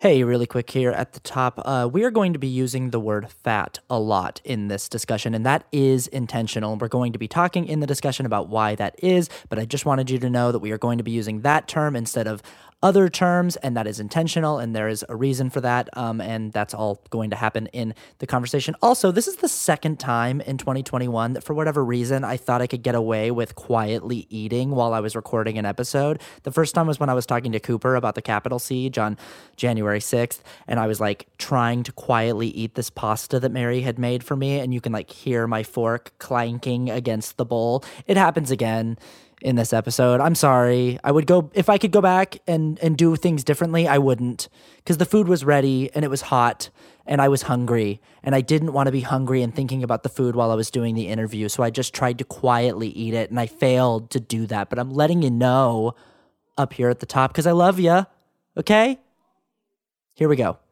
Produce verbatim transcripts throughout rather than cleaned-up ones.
Hey, really quick here at the top. Uh, we are going to be using the word fat a lot in this discussion, and that is intentional. We're going to be talking in the discussion about why that is, but I just wanted you to know that we are going to be using that term instead of other terms, and that is intentional, and there is a reason for that, um, and that's all going to happen in the conversation. Also, this is the second time in twenty twenty-one that for whatever reason I thought I could get away with quietly eating while I was recording an episode. The first time was when I was talking to Cooper about the Capitol siege on January sixth, and I was like trying to quietly eat this pasta that Mary had made for me, and you can like hear my fork clanking against the bowl. It happens again in this episode. I'm sorry. I would go, if I could go back and, and do things differently, I wouldn't, because the food was ready and it was hot and I was hungry and I didn't want to be hungry and thinking about the food while I was doing the interview. So I just tried to quietly eat it and I failed to do that. But I'm letting you know up here at the top because I love you. Okay? Here we go.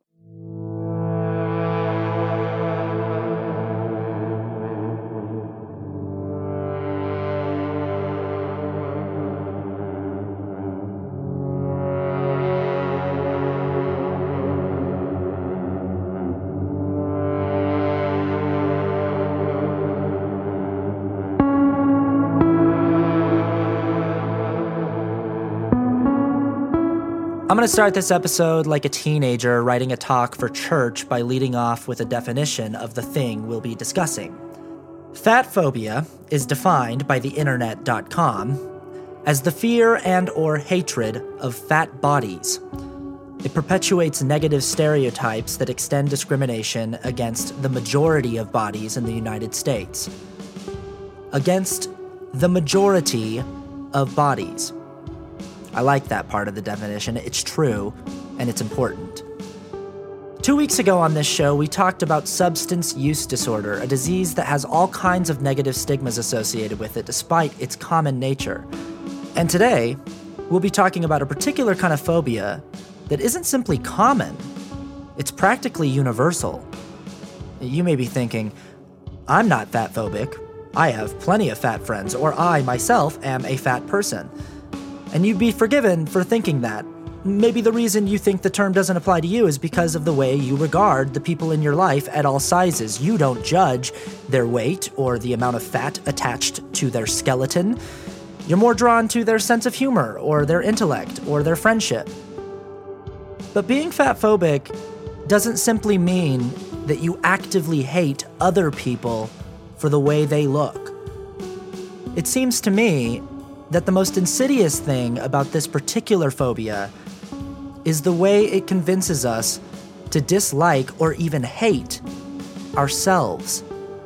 I'm going to start this episode like a teenager writing a talk for church by leading off with a definition of the thing we'll be discussing. Fat phobia is defined by the internet dot com as the fear and or hatred of fat bodies. It perpetuates negative stereotypes that extend discrimination against the majority of bodies in the United States. Against the majority of bodies. I like that part of the definition. It's true, and it's important. Two weeks ago on this show, we talked about substance use disorder, a disease that has all kinds of negative stigmas associated with it, despite its common nature. And today, we'll be talking about a particular kind of phobia that isn't simply common, it's practically universal. You may be thinking, I'm not fat phobic. I have plenty of fat friends, or I, myself, am a fat person. And you'd be forgiven for thinking that. Maybe the reason you think the term doesn't apply to you is because of the way you regard the people in your life at all sizes. You don't judge their weight or the amount of fat attached to their skeleton. You're more drawn to their sense of humor or their intellect or their friendship. But being fat phobic doesn't simply mean that you actively hate other people for the way they look. It seems to me that the most insidious thing about this particular phobia is the way it convinces us to dislike or even hate ourselves.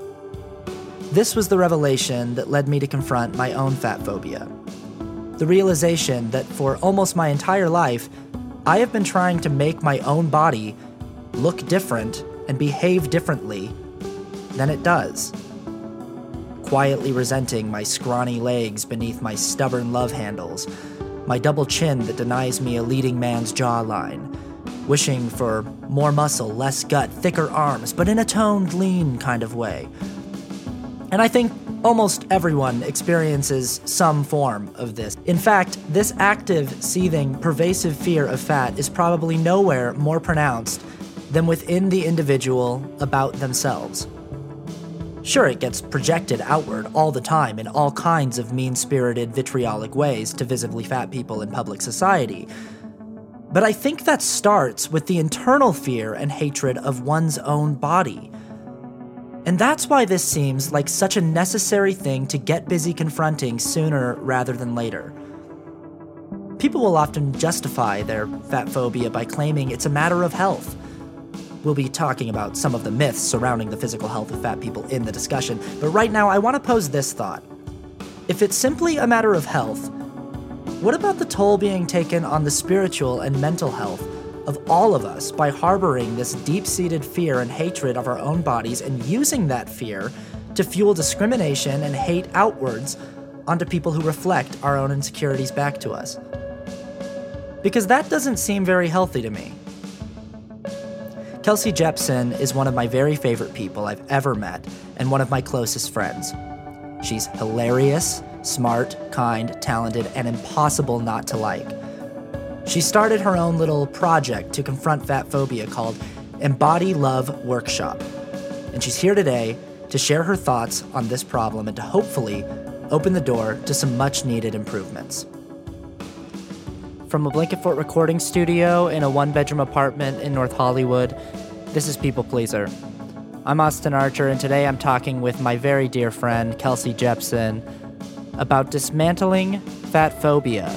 This was the revelation that led me to confront my own fat phobia. The realization that for almost my entire life, I have been trying to make my own body look different and behave differently than it does. Quietly resenting my scrawny legs beneath my stubborn love handles, my double chin that denies me a leading man's jawline, wishing for more muscle, less gut, thicker arms, but in a toned, lean kind of way. And I think almost everyone experiences some form of this. In fact, this active, seething, pervasive fear of fat is probably nowhere more pronounced than within the individual about themselves. Sure, it gets projected outward all the time in all kinds of mean-spirited, vitriolic ways to visibly fat people in public society. But I think that starts with the internal fear and hatred of one's own body. And that's why this seems like such a necessary thing to get busy confronting sooner rather than later. People will often justify their fat phobia by claiming it's a matter of health. We'll be talking about some of the myths surrounding the physical health of fat people in the discussion, but right now I want to pose this thought. If it's simply a matter of health, what about the toll being taken on the spiritual and mental health of all of us by harboring this deep-seated fear and hatred of our own bodies and using that fear to fuel discrimination and hate outwards onto people who reflect our own insecurities back to us? Because that doesn't seem very healthy to me. Kelsey Jepsen is one of my very favorite people I've ever met and one of my closest friends. She's hilarious, smart, kind, talented, and impossible not to like. She started her own little project to confront fat phobia called Embody Love Workshop. And she's here today to share her thoughts on this problem and to hopefully open the door to some much-needed improvements. From a Blanket Fort recording studio in a one-bedroom apartment in North Hollywood, this is People Pleaser. I'm Austin Archer, and today I'm talking with my very dear friend, Kelsey Jepson, about dismantling fat phobia.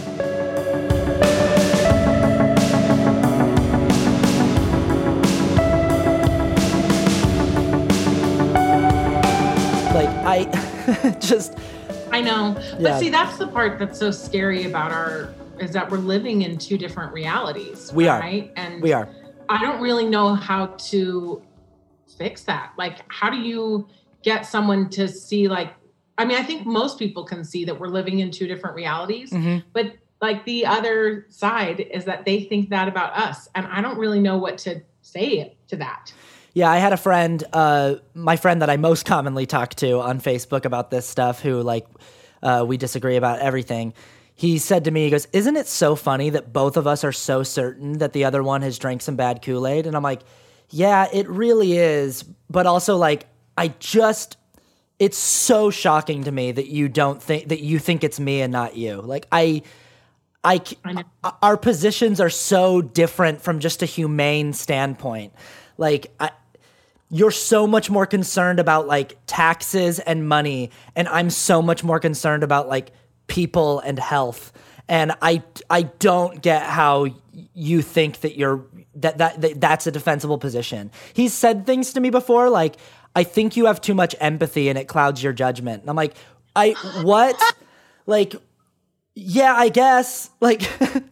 Like, I just... I know. But yeah. See, that's the part that's so scary about our, is that we're living in two different realities. We right? are. And we are. I don't really know how to fix that. Like, how do you get someone to see, like, I mean, I think most people can see that we're living in two different realities, mm-hmm. but like the other side is that they think that about us. And I don't really know what to say to that. Yeah, I had a friend, uh, my friend that I most commonly talk to on Facebook about this stuff, who like, uh, we disagree about everything. He said to me, he goes, "Isn't it so funny that both of us are so certain that the other one has drank some bad Kool-Aid?" And I'm like, yeah, it really is. But also like, I just, it's so shocking to me that you don't think, that you think it's me and not you. Like I, I, I our positions are so different from just a humane standpoint. Like I, you're so much more concerned about like taxes and money, and I'm so much more concerned about like people and health. And I, I don't get how you think that you're that, that that that's a defensible position. He's said things to me before, like, "I think you have too much empathy and it clouds your judgment." And I'm like, I what? Like, yeah, I guess. Like,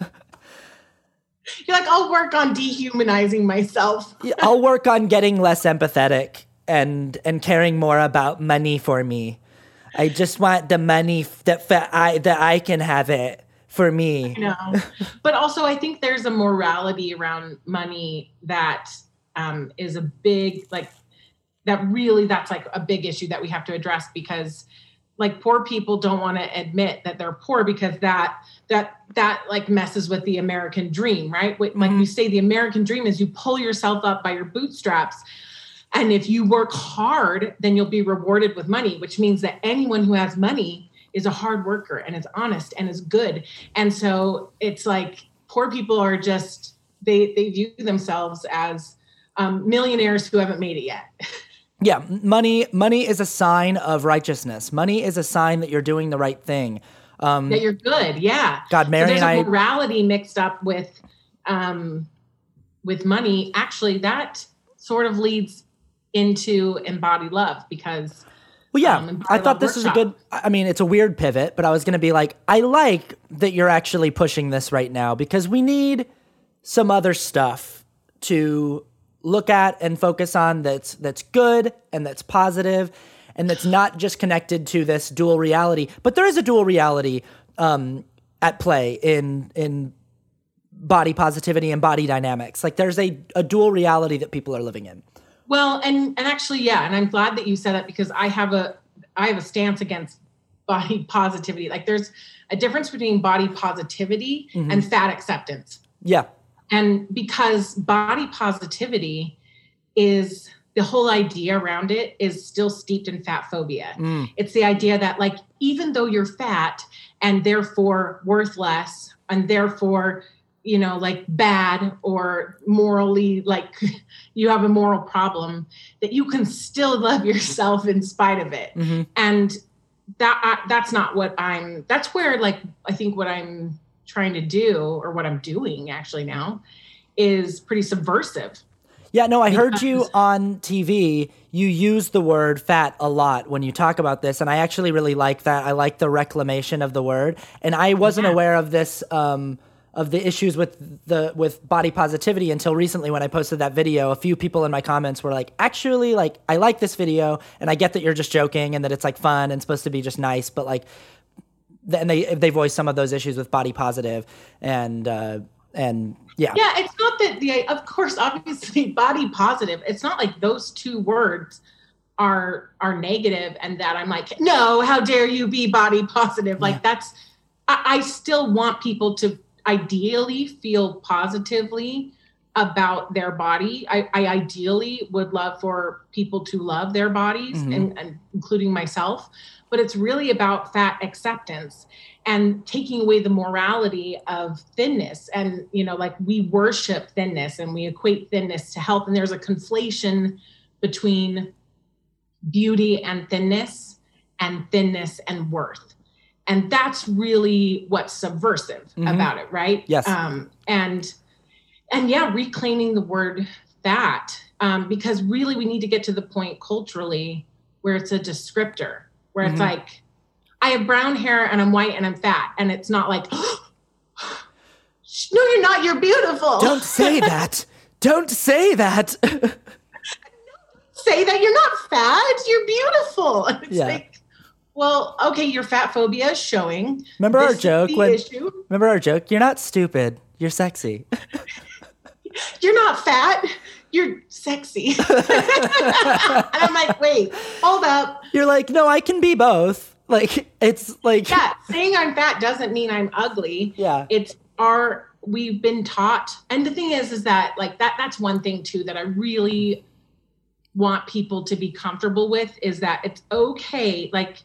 you're like, I'll work on dehumanizing myself. I'll work on getting less empathetic and and caring more about money for me. I just want the money that that I that I can have it for me. I know. But also I think there's a morality around money that um, is a big, like, that really, that's like a big issue that we have to address, because like poor people don't want to admit that they're poor, because that, that, that like messes with the American dream, right? Like mm-hmm. we say, the American dream is you pull yourself up by your bootstraps. And if you work hard, then you'll be rewarded with money, which means that anyone who has money is a hard worker and is honest and is good. And so it's like poor people are just, they, they view themselves as um, millionaires who haven't made it yet. Yeah, money money is a sign of righteousness. Money is a sign that you're doing the right thing. Um, that you're good, yeah. God, Mary so there's and I... a morality mixed up with um, with money. Actually, that sort of leads into embodied love, because... Well, yeah, um, I thought this workshop. was a good, I mean, it's a weird pivot, but I was going to be like, I like that you're actually pushing this right now, because we need some other stuff to look at and focus on that's that's good and that's positive and that's not just connected to this dual reality. But there is a dual reality um, at play in in body positivity and body dynamics. Like there's a, a dual reality that people are living in. Well, and, and actually, yeah. And I'm glad that you said that, because I have a, I have a stance against body positivity. Like there's a difference between body positivity mm-hmm. and fat acceptance. Yeah. And because body positivity is, the whole idea around it is still steeped in fat phobia. Mm. It's the idea that like, even though you're fat and therefore worth less and therefore, you know, like bad or morally, like you have a moral problem, that you can still love yourself in spite of it. Mm-hmm. And that I, that's not what I'm, that's where like, I think what I'm trying to do, or what I'm doing actually now, is pretty subversive. Yeah, no, I heard you on T V. You use the word fat a lot when you talk about this, and I actually really like that. I like the reclamation of the word. And I wasn't yeah. aware of this, um, of the issues with the with body positivity until recently when I posted that video. A few people in my comments were like, actually, like, I like this video, and I get that you're just joking and that it's like fun and supposed to be just nice, but like, and they they voiced some of those issues with body positive and uh, and yeah. Yeah, it's not that the, of course, obviously body positive, it's not like those two words are are negative and that I'm like, no, how dare you be body positive? Like yeah. that's, I, I still want people to, ideally feel positively about their body. I, I ideally would love for people to love their bodies, mm-hmm. and, and including myself, but it's really about fat acceptance and taking away the morality of thinness. And, you know, like we worship thinness and we equate thinness to health. And there's a conflation between beauty and thinness and thinness and worth. And that's really what's subversive mm-hmm. about it, right? Yes. Um, and And yeah, reclaiming the word fat, um, because really we need to get to the point culturally where it's a descriptor, where mm-hmm. it's like, I have brown hair and I'm white and I'm fat. And it's not like, oh, no, you're not, you're beautiful. Don't say that. Don't say that. Say that you're not fat, you're beautiful. It's yeah. like, well, okay, your fat phobia is showing. Remember this our joke? When, issue. Remember our joke? You're not stupid, you're sexy. You're not fat, you're sexy. And I'm like, wait, hold up. You're like, no, I can be both. Like, it's like. Yeah, saying I'm fat doesn't mean I'm ugly. Yeah. It's our, we've been taught. And the thing is, is that like that, that's one thing too, that I really want people to be comfortable with, is that it's okay. Like,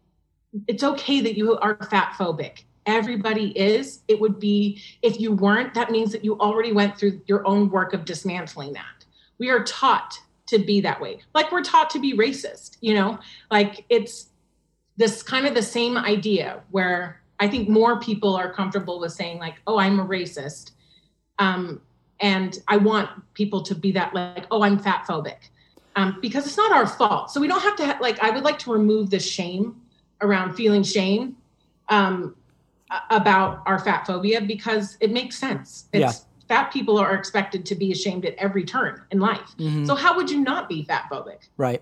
it's okay that you are fat phobic. Everybody is. It would be, if you weren't, that means that you already went through your own work of dismantling that. We are taught to be that way. Like we're taught to be racist, you know, like it's this kind of the same idea where I think more people are comfortable with saying like, oh, I'm a racist. Um, and I want people to be that like, oh, I'm fat phobic, um, because it's not our fault. So we don't have to ha- like, I would like to remove the shame around feeling shame, um, about our fat phobia, because it makes sense. It's, yeah. Fat people are expected to be ashamed at every turn in life. Mm-hmm. So how would you not be fat phobic? Right.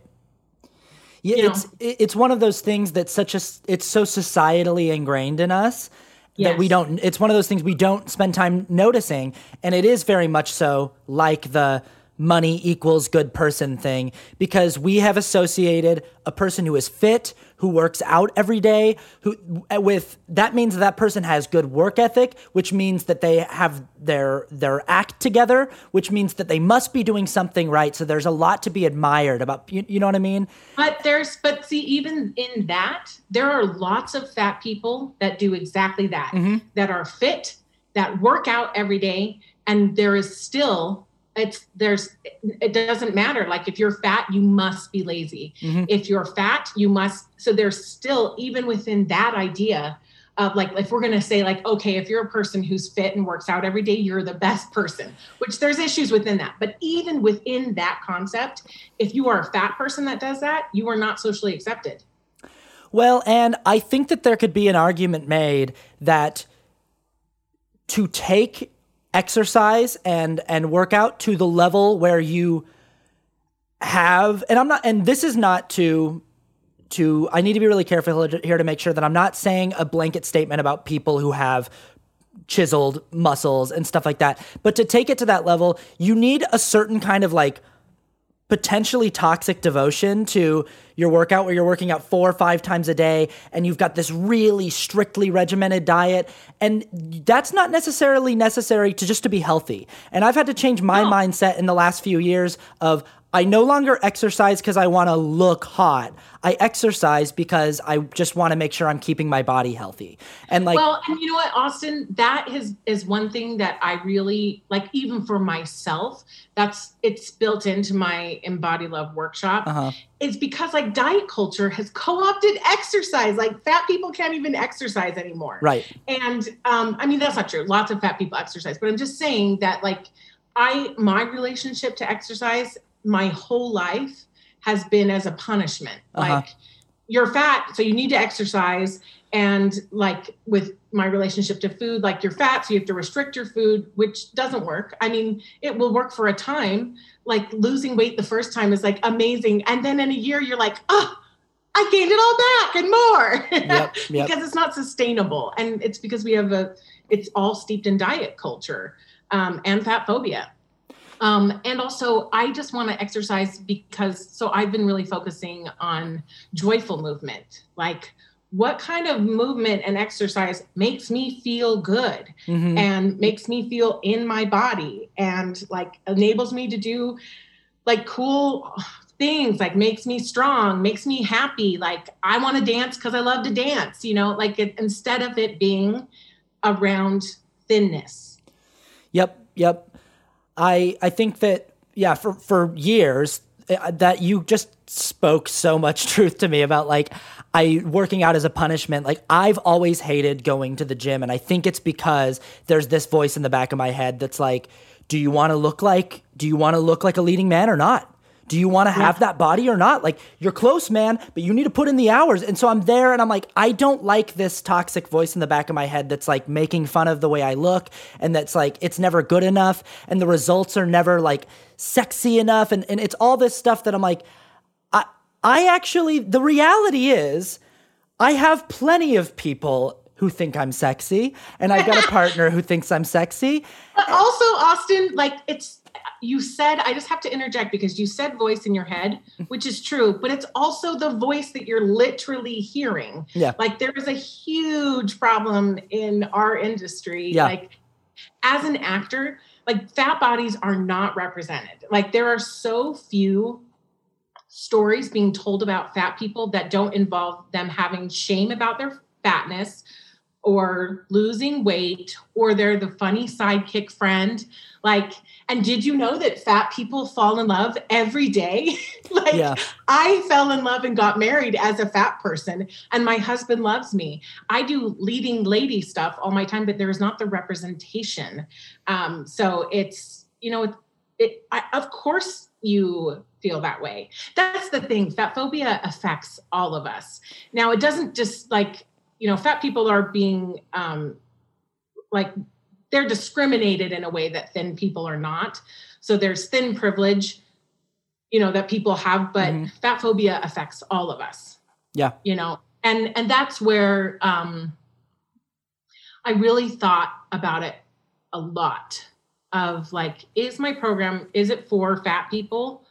Yeah, you it's know? it's one of those things that's such a it's so societally ingrained in us yes. that we don't. It's one of those things we don't spend time noticing, and it is very much so like the money equals good person thing, because we have associated a person who is fit, who works out every day, who with that means that person has good work ethic, which means that they have their their act together, which means that they must be doing something right. So there's a lot to be admired about, you, you know what I mean? But there's but see, even in that, there are lots of fat people that do exactly that, mm-hmm. that are fit, that work out every day, and there is still It's there's, it doesn't matter. Like if you're fat, you must be lazy. Mm-hmm. If you're fat, you must. So there's still, even within that idea of like, if we're going to say like, okay, if you're a person who's fit and works out every day, you're the best person, which there's issues within that. But even within that concept, if you are a fat person that does that, you are not socially accepted. Well, and I think that there could be an argument made that to take exercise and and workout to the level where you have, and I'm not, and this is not to to I need to be really careful here to make sure that I'm not saying a blanket statement about people who have chiseled muscles and stuff like that, but to take it to that level, you need a certain kind of like potentially toxic devotion to your workout, where you're working out four or five times a day and you've got this really strictly regimented diet. And that's not necessarily necessary to just to be healthy. And I've had to change my no. mindset in the last few years of, I no longer exercise because I want to look hot. I exercise because I just want to make sure I'm keeping my body healthy. And like, well, and you know what, Austin, that is, is one thing that I really like, even for myself, that's, it's built into my Embody Love workshop. Uh-huh. It's because like diet culture has co-opted exercise. Like fat people can't even exercise anymore. Right. And um, I mean, that's not true. Lots of fat people exercise, but I'm just saying that like I, my relationship to exercise my whole life has been as a punishment. Uh-huh. Like you're fat, so you need to exercise. And like with my relationship to food, like you're fat, so you have to restrict your food, which doesn't work. I mean, it will work for a time. Like losing weight the first time is like amazing. And then in a year, you're like, oh, I gained it all back and more. Yep, yep. Because it's not sustainable. And it's because we have a, it's all steeped in diet culture um, and fat phobia. Um, and also, I just want to exercise because, so I've been really focusing on joyful movement, like what kind of movement and exercise makes me feel good Mm-hmm. and makes me feel in my body and like enables me to do like cool things, like makes me strong, makes me happy. Like I want to dance because I love to dance, you know, like it, instead of it being around thinness. Yep. Yep. I, I think that, yeah, for, for years uh, that you just spoke so much truth to me about like, I working out as a punishment. Like I've always hated going to the gym. And I think it's because there's this voice in the back of my head that's like, do you want to look like, do you want to look like a leading man or not? Do you want to have Yeah. that body or not? Like you're close, man, but you need to put in the hours. And so I'm there and I'm like, I don't like this toxic voice in the back of my head that's like making fun of the way I look. And that's like, it's never good enough. And the results are never like sexy enough. And, and it's all this stuff that I'm like, I, I actually, the reality is I have plenty of people who think I'm sexy and I've got a partner who thinks I'm sexy. But also, Austin, like it's, you said, I just have to interject because you said voice in your head, which is true, but it's also the voice that you're literally hearing. Yeah. Like there is a huge problem in our industry. Yeah. Like as an actor, like fat bodies are not represented. Like there are so few stories being told about fat people that don't involve them having shame about their fatness or losing weight, or they're the funny sidekick friend. Like, and did you know that fat people fall in love every day? Like Yeah. I fell in love and got married as a fat person and my husband loves me. I do leading lady stuff all my time, but there is not the representation. Um, so it's, you know, it, it I, of course you feel that way. That's the thing. Fat phobia affects all of us. Now it doesn't just like, you know, fat people are being um, like, they're discriminated in a way that thin people are not. So there's thin privilege, you know, that people have, but Mm-hmm. fat phobia affects all of us. Yeah. You know, and, and that's where um, I really thought about it a lot of like, is my program, is it for fat people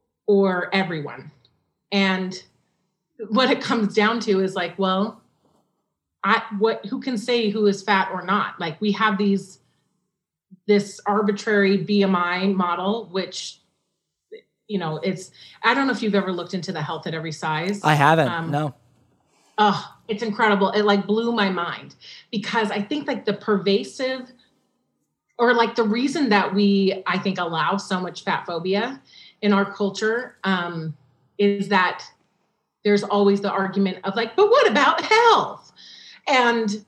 or everyone? And what it comes down to is like, well, I, what, who can say who is fat or not? Like we have these, this arbitrary B M I model, which, you know, it's, I don't know if you've ever looked into the Health at Every Size. I haven't. Um, no. Oh, it's incredible. It like blew my mind because I think like the pervasive or like the reason that we, I think, allow so much fat phobia in our culture um, is that there's always the argument of like, but what about health? And,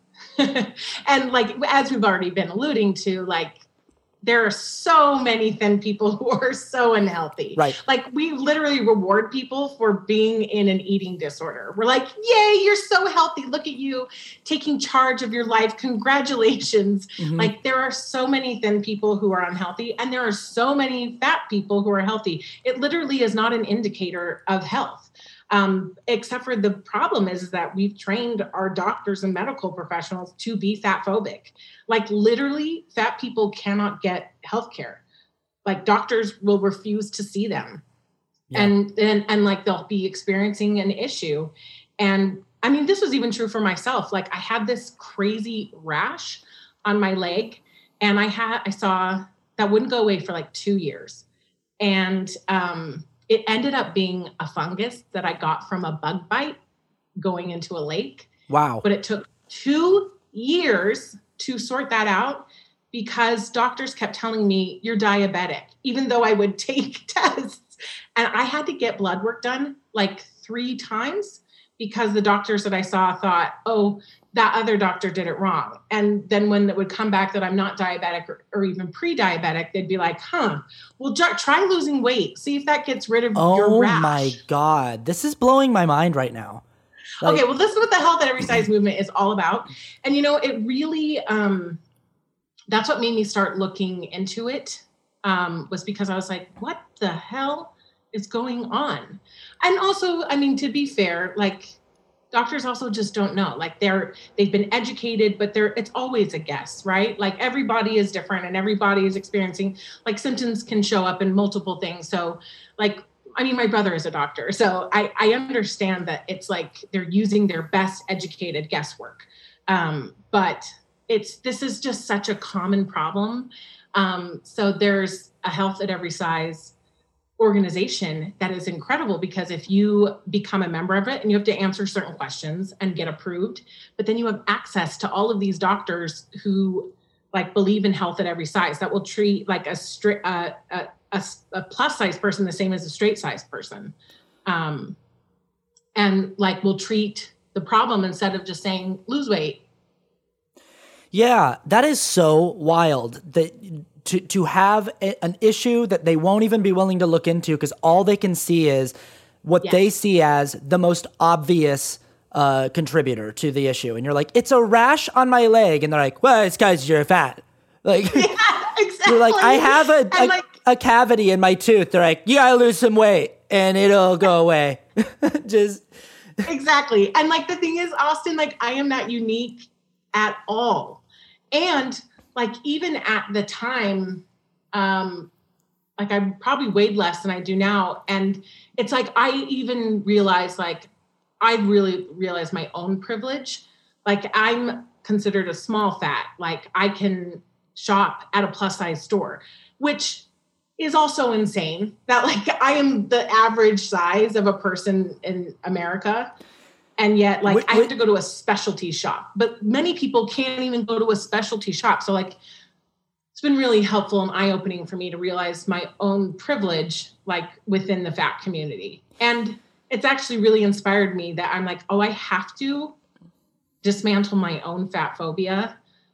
and like, as we've already been alluding to, like, there are so many thin people who are so unhealthy. Right. Like we literally reward people for being in an eating disorder. We're like, yay, you're so healthy. Look at you taking charge of your life. Congratulations. Mm-hmm. Like there are so many thin people who are unhealthy and there are so many fat people who are healthy. It literally is not an indicator of health. Um, except for the problem is that we've trained our doctors and medical professionals to be fat phobic. Like literally fat people cannot get healthcare. Like doctors will refuse to see them. Yeah. And then, and like they'll be experiencing an issue. And I mean, this was even true for myself. Like I had this crazy rash on my leg and I had, I saw that wouldn't go away for like two years. And, um, it ended up being a fungus that I got from a bug bite going into a lake. Wow. But it took two years to sort that out because doctors kept telling me you're diabetic, even though I would take tests. And I had to get blood work done like three times because the doctors that I saw thought, oh, that other doctor did it wrong. And then when it would come back that I'm not diabetic or, or even pre-diabetic, they'd be like, huh, well, try losing weight. See if that gets rid of oh your rash. Oh my God. This is blowing my mind right now. Like, okay, well, this is what the Health at Every Size movement is all about. And, you know, it really, um, that's what made me start looking into it um, was because I was like, what the hell is going on? And also, I mean, to be fair, like, doctors also just don't know. Like they're, they've been educated, but they're, it's always a guess, right? Like everybody is different and everybody is experiencing, like symptoms can show up in multiple things. So like, I mean, my brother is a doctor, so I, I understand that it's like they're using their best educated guesswork. Um, but it's this is just such a common problem. Um, so there's a Health at Every Size organization that is incredible, because if you become a member of it and you have to answer certain questions and get approved, but then you have access to all of these doctors who like believe in health at every size, that will treat like a straight, uh, a, a, a plus size person the same as a straight size person. Um, and like will treat the problem instead of just saying lose weight. Yeah, that is so wild that to to have a, an issue that they won't even be willing to look into, because all they can see is what Yes. they see as the most obvious uh, contributor to the issue. And you're like, it's a rash on my leg. And they're like, well, it's because you're fat. Like, Yeah, exactly. you're like, I have a, And, a, like, a cavity in my tooth. They're like, you gotta lose some weight and it'll go away. Just exactly. And like the thing is, Austin, like I am not unique at all. And like even at the time, um, like I probably weighed less than I do now. And it's like I even realized like I really realized my own privilege. Like I'm considered a small fat. Like I can shop at a plus size store, which is also insane that like I am the average size of a person in America. And yet like Wait, I have wait. to go to a specialty shop, but many people can't even go to a specialty shop. So like, it's been really helpful and eye-opening for me to realize my own privilege, like within the fat community. And it's actually really inspired me that I'm like, oh, I have to dismantle my own fat phobia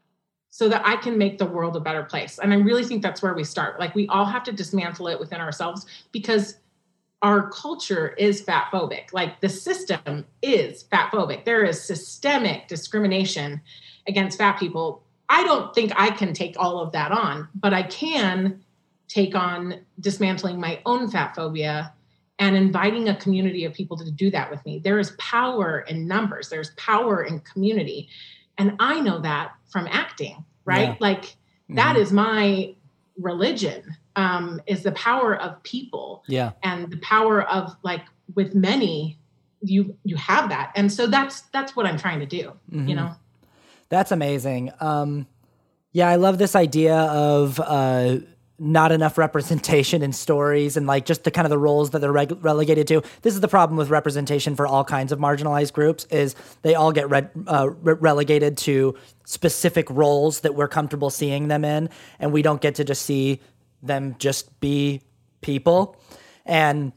so that I can make the world a better place. And I really think that's where we start. Like we all have to dismantle it within ourselves, because our culture is fat phobic. Like the system is fat phobic. There is systemic discrimination against fat people. I don't think I can take all of that on, but I can take on dismantling my own fat phobia and inviting a community of people to do that with me. There is power in numbers. There's power in community. And I know that from acting, right? Yeah. Like Mm-hmm. that is my religion, um, is the power of people. Yeah. And the power of like with many, you you have that. And so that's that's what I'm trying to do, Mhm. you know? That's amazing. Um, yeah, I love this idea of uh, not enough representation in stories and like just the kind of the roles that they're reg- relegated to. This is the problem with representation for all kinds of marginalized groups, is they all get re- uh, re- relegated to specific roles that we're comfortable seeing them in, and we don't get to just see them just be people. And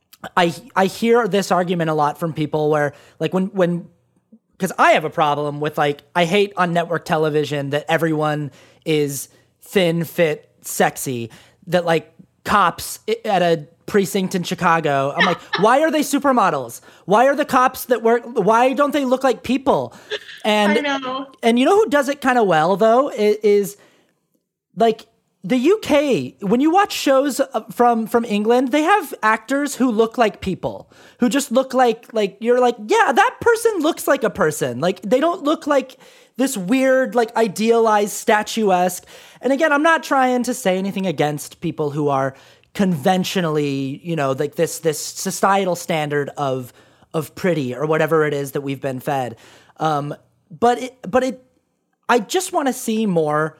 I I hear this argument a lot from people where like when when because I have a problem with like, I hate on network television that everyone is thin, fit, sexy, that like cops i- at a precinct in Chicago, I'm like, why are they supermodels? Why are the cops that work, why don't they look like people? And, I know. and you know who does it kind of well though, is, is like, the U K, when you watch shows uh, from from England, they have actors who look like people, who just look like, like, you're like, yeah, that person looks like a person. Like, they don't look like this weird, like, idealized, statuesque. And again, I'm not trying to say anything against people who are conventionally, you know, like this this societal standard of of pretty or whatever it is that we've been fed. Um, but it, but it, I just want to see more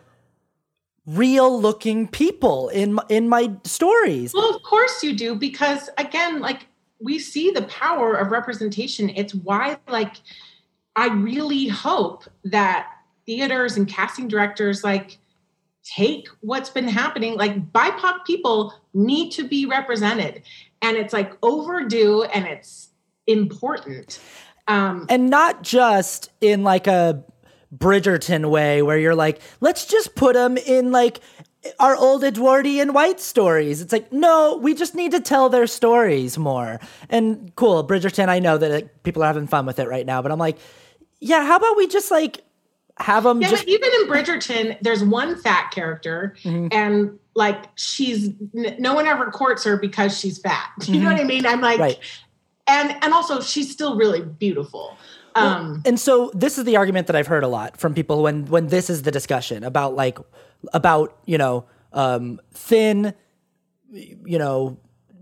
real looking people in my, in my stories. Well, of course you do, because again, like we see the power of representation. It's why, like, I really hope that theaters and casting directors like take what's been happening. Like B I P O C people need to be represented, and it's like overdue and it's important. Um, And not just in like a Bridgerton way where you're like, let's just put them in like our old Edwardian white stories. It's like, no, we just need to tell their stories more. And cool, Bridgerton, I know that like, people are having fun with it right now, but I'm like, yeah, how about we just like have them Yeah, just... but even in Bridgerton, there's one fat character, Mhm. and like she's n- no one ever courts her because she's fat. You Mhm. know what I mean? I'm like, Right. and and also she's still really beautiful. Um, And so this is the argument that I've heard a lot from people when when this is the discussion about like about, you know, um, thin, you know,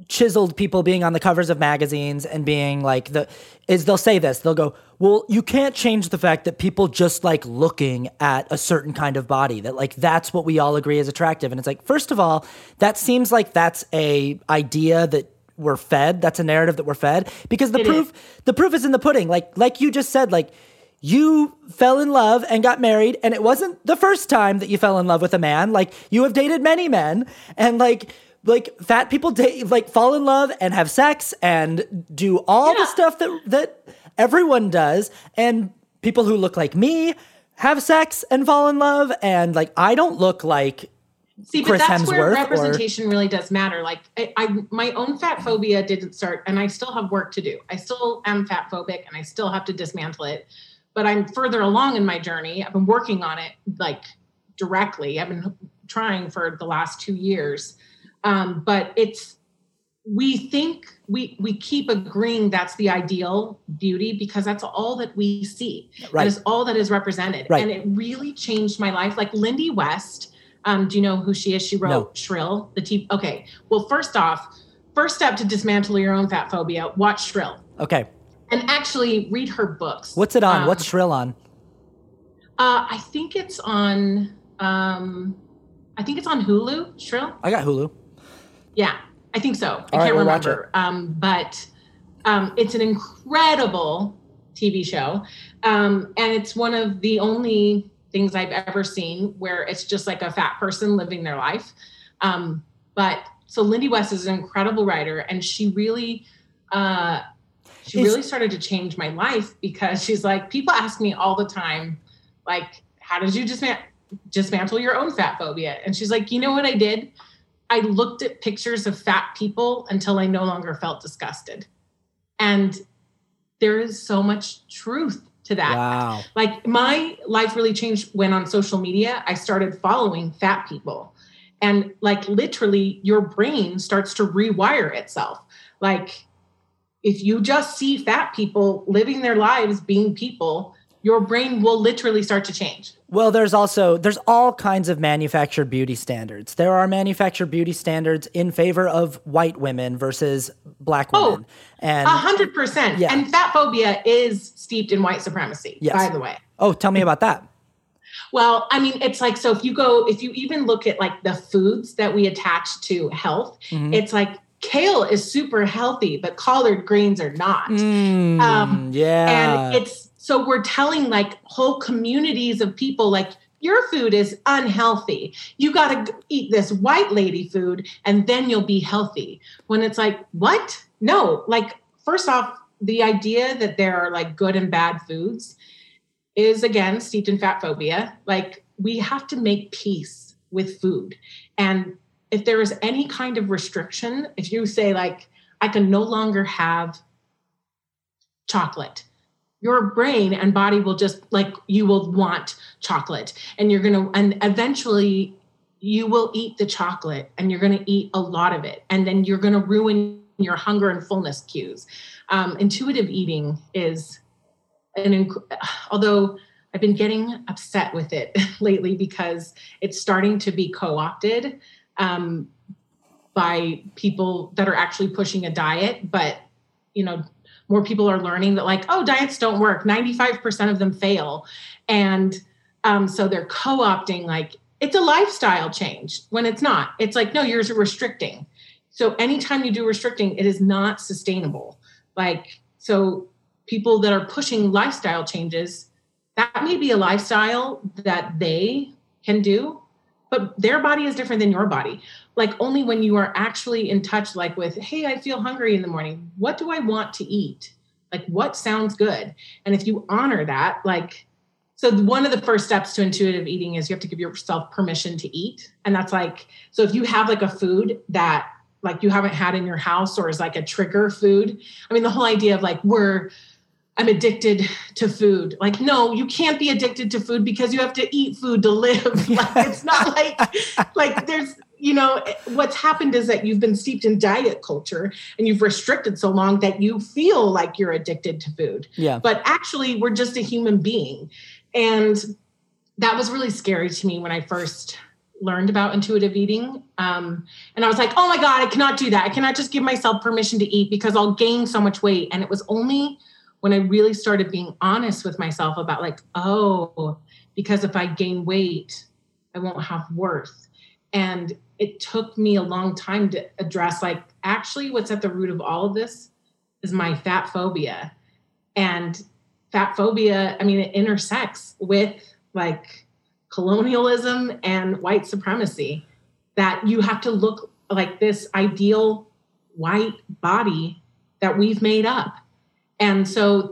chiseled people being on the covers of magazines and being like the is they'll say this, they'll go, well, you can't change the fact that people just like looking at a certain kind of body, that like that's what we all agree is attractive. And it's like, first of all, that seems like that's a idea that we're fed. That's a narrative that we're fed, because the It proof is. the proof is in the pudding. Like like you just said, like you fell in love and got married, and it wasn't the first time that you fell in love with a man. Like you have dated many men, and like like fat people date, like fall in love and have sex and do all Yeah. the stuff that that everyone does. And people who look like me have sex and fall in love. And like I don't look like See, but Chris that's Hemsworth where or- representation really does matter. Like I, I, my own fat phobia didn't start, and I still have work to do. I still am fat phobic, and I still have to dismantle it. But I'm further along in my journey. I've been working on it like directly. I've been trying for the last two years. Um, but it's we think we we keep agreeing that's the ideal beauty because that's all that we see. Right. That is all that is represented. Right. And it really changed my life. Like Lindy West. Um, do you know who she is? She wrote No. Shrill, the T V. Okay. Well, first off, first step to dismantle your own fat phobia, watch Shrill. Okay. And actually read her books. What's it on? Um, What's Shrill on? Uh, I think it's on, um, I think it's on Hulu, Shrill. I got Hulu. Yeah, I think so. I All right, can't we'll watch remember. Um, but um, it's an incredible T V show. Um, and it's one of the only things I've ever seen where it's just like a fat person living their life. Um, but so Lindy West is an incredible writer, and she really, uh, she Is- really started to change my life because she's like, people ask me all the time, like, how did you dismant- dismantle your own fat phobia? And she's like, you know what I did? I looked at pictures of fat people until I no longer felt disgusted. And there is so much truth to that. Wow. Like my life really changed when on social media, I started following fat people. And like literally your brain starts to rewire itself. Like if you just see fat people living their lives being people, your brain will literally start to change. Well, there's also, there's all kinds of manufactured beauty standards. There are manufactured beauty standards in favor of white women versus black Oh, women. And A hundred percent. Yeah. And fat phobia is steeped in white supremacy, Yes. by the way. oh, tell me about that. Well, I mean, it's like, so if you go, if you even look at like the foods that we attach to health, Mhm. it's like kale is super healthy, but collard greens are not. Mm, Um, yeah. And it's, so we're telling like whole communities of people, like your food is unhealthy. You got to eat this white lady food and then you'll be healthy. When it's like, what? No, like first off, the idea that there are like good and bad foods is again steeped in fat phobia. Like we have to make peace with food. And if there is any kind of restriction, if you say like, I can no longer have chocolate, your brain and body will just like, you will want chocolate and you're going to, and eventually you will eat the chocolate and you're going to eat a lot of it. And then you're going to ruin your hunger and fullness cues. Um, intuitive eating is an, inc- although I've been getting upset with it lately because it's starting to be co-opted um, by people that are actually pushing a diet. But, you know, more people are learning that like, oh, diets don't work. ninety-five percent of them fail. And um, so they're co-opting, like it's a lifestyle change when it's not. It's like, no, you're restricting. So anytime you do restricting, it is not sustainable. Like, so people that are pushing lifestyle changes, that may be a lifestyle that they can do, but their body is different than your body. Like only when you are actually in touch, like with, hey, I feel hungry in the morning. What do I want to eat? Like what sounds good? And if you honor that, like, so one of the first steps to intuitive eating is you have to give yourself permission to eat. And that's like, so if you have like a food that like you haven't had in your house or is like a trigger food. I mean, the whole idea of like, we're, I'm addicted to food. Like, no, you can't be addicted to food because you have to eat food to live. Like, it's not like, like there's, you know, what's happened is that you've been steeped in diet culture and you've restricted so long that you feel like you're addicted to food. Yeah. But actually we're just a human being. And that was really scary to me when I first learned about intuitive eating. Um, and I was like, oh my God, I cannot do that. I cannot just give myself permission to eat because I'll gain so much weight. And it was only when I really started being honest with myself about like, oh, because if I gain weight, I won't have worth. And it took me a long time to address, like, actually what's at the root of all of this is my fat phobia. And fat phobia, I mean, it intersects with like colonialism and white supremacy, that you have to look like this ideal white body that we've made up. And so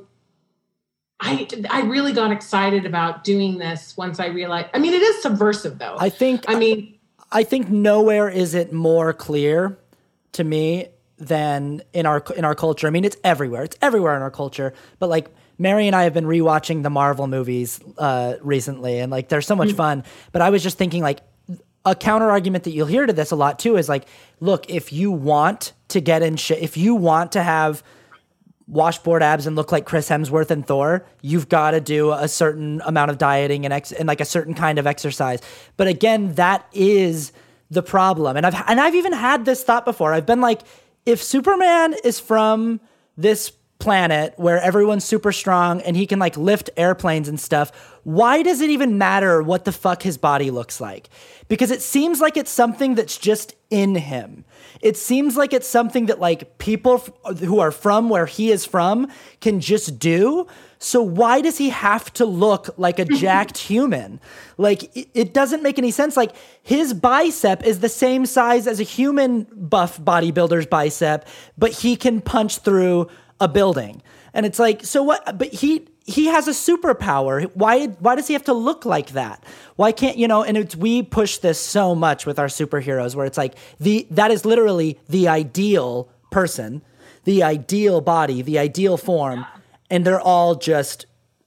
I I really got excited about doing this once I realized, I mean, it is subversive though. I think, I mean, I think nowhere is it more clear to me than in our, in our culture. I mean, it's everywhere. It's everywhere in our culture, but like Mary and I have been rewatching the Marvel movies uh, recently, and like, they're so much fun, but I was just thinking like, a counter argument that you'll hear to this a lot too is like, look, if you want to get in shit, if you want to have washboard abs and look like Chris Hemsworth and Thor, you've got to do a certain amount of dieting and ex- and like a certain kind of exercise. But again, that is the problem. And I've and I've even had this thought before. I've been like, if Superman is from this planet where everyone's super strong and he can like lift airplanes and stuff, why does it even matter what the fuck his body looks like? Because it seems like it's something that's just in him. It seems like it's something that like people f- who are from where he is from can just do. So why does he have to look like a jacked human? Like, it, it doesn't make any sense. Like, his bicep is the same size as a human buff bodybuilder's bicep, but he can punch through a building. And it's like, so what? But he he has a superpower. Why why does he have to look like that? Why can't, you know, and it's, we push this so much with our superheroes where it's like, the that is literally the ideal person, the ideal body, the ideal form, and they're all just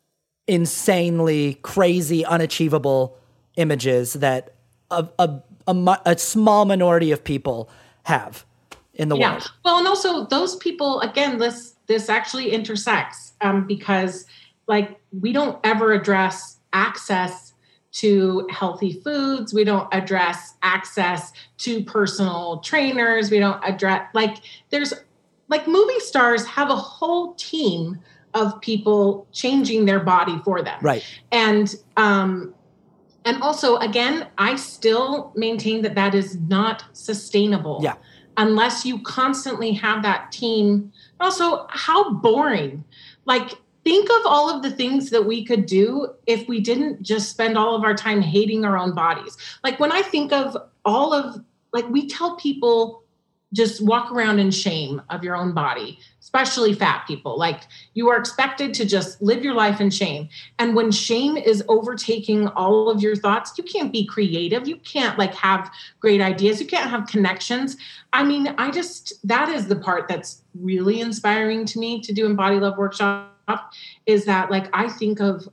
insanely crazy, unachievable images that a, a, a, a small minority of people have in the yeah. world. Well, and also those people, again, this this actually intersects um, because like we don't ever address access to healthy foods. We don't address access to personal trainers. We don't address, like, there's like movie stars have a whole team of people changing their body for them. Right. And, um, and also, again, I still maintain that that is not sustainable. Yeah. Unless you constantly have that team. Also, how boring. Like, think of all of the things that we could do if we didn't just spend all of our time hating our own bodies. Like, when I think of all of, like, we tell people just walk around in shame of your own body, especially fat people. Like, you are expected to just live your life in shame. And when shame is overtaking all of your thoughts, you can't be creative. You can't like have great ideas. You can't have connections. I mean, I just, that is the part that's really inspiring to me to do in Body Love Workshop, is that like, I think of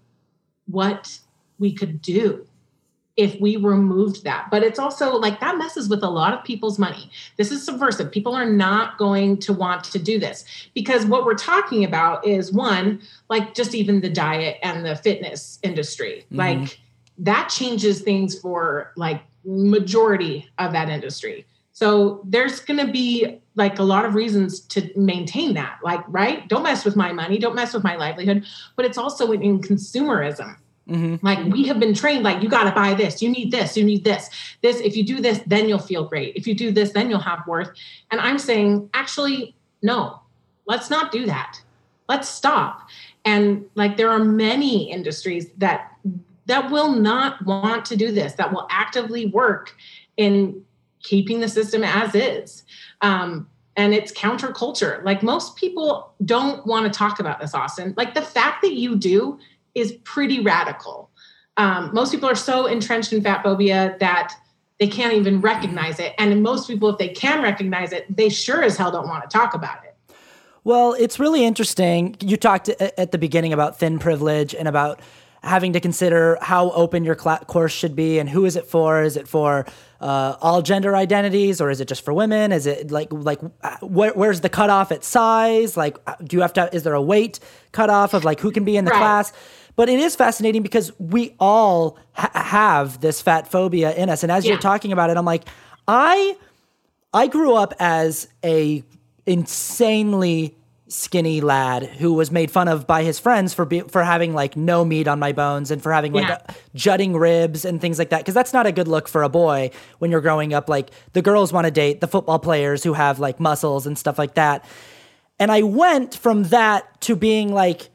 what we could do if we removed that. But it's also like that messes with a lot of people's money. This is subversive. People are not going to want to do this because what we're talking about is, one, like just even the diet and the fitness industry. Mm-hmm. Like that changes things for like majority of that industry. So there's going to be like a lot of reasons to maintain that, like, right? Don't mess with my money. Don't mess with my livelihood. But it's also in, in consumerism. Mm-hmm. Like we have been trained, like, you got to buy this, you need this, you need this, this, if you do this, then you'll feel great. If you do this, then you'll have worth. And I'm saying, actually, no, let's not do that. Let's stop. And like, there are many industries that, that will not want to do this, that will actively work in keeping the system as is. Um, and it's counterculture. Like most people don't want to talk about this, Austin. Like the fact that you do is pretty radical. Um, most people are so entrenched in fat phobia that they can't even recognize it. And most people, if they can recognize it, they sure as hell don't want to talk about it. Well, it's really interesting. You talked at the beginning about thin privilege and about having to consider how open your cl- course should be and who is it for? Is it for uh, all gender identities, or is it just for women? Is it like, like where, where's the cutoff at size? Like, do you have to, is there a weight cutoff of like who can be in the right. class? but it is fascinating because we all ha- have this fat phobia in us. And as yeah. you're talking about it, I'm like, I, I grew up as a insanely skinny lad who was made fun of by his friends for be, for having like no meat on my bones and for having like yeah. a, jutting ribs and things like that. Cause that's not a good look for a boy when you're growing up. Like the girls want to date the football players who have like muscles and stuff like that. And I went from that to being like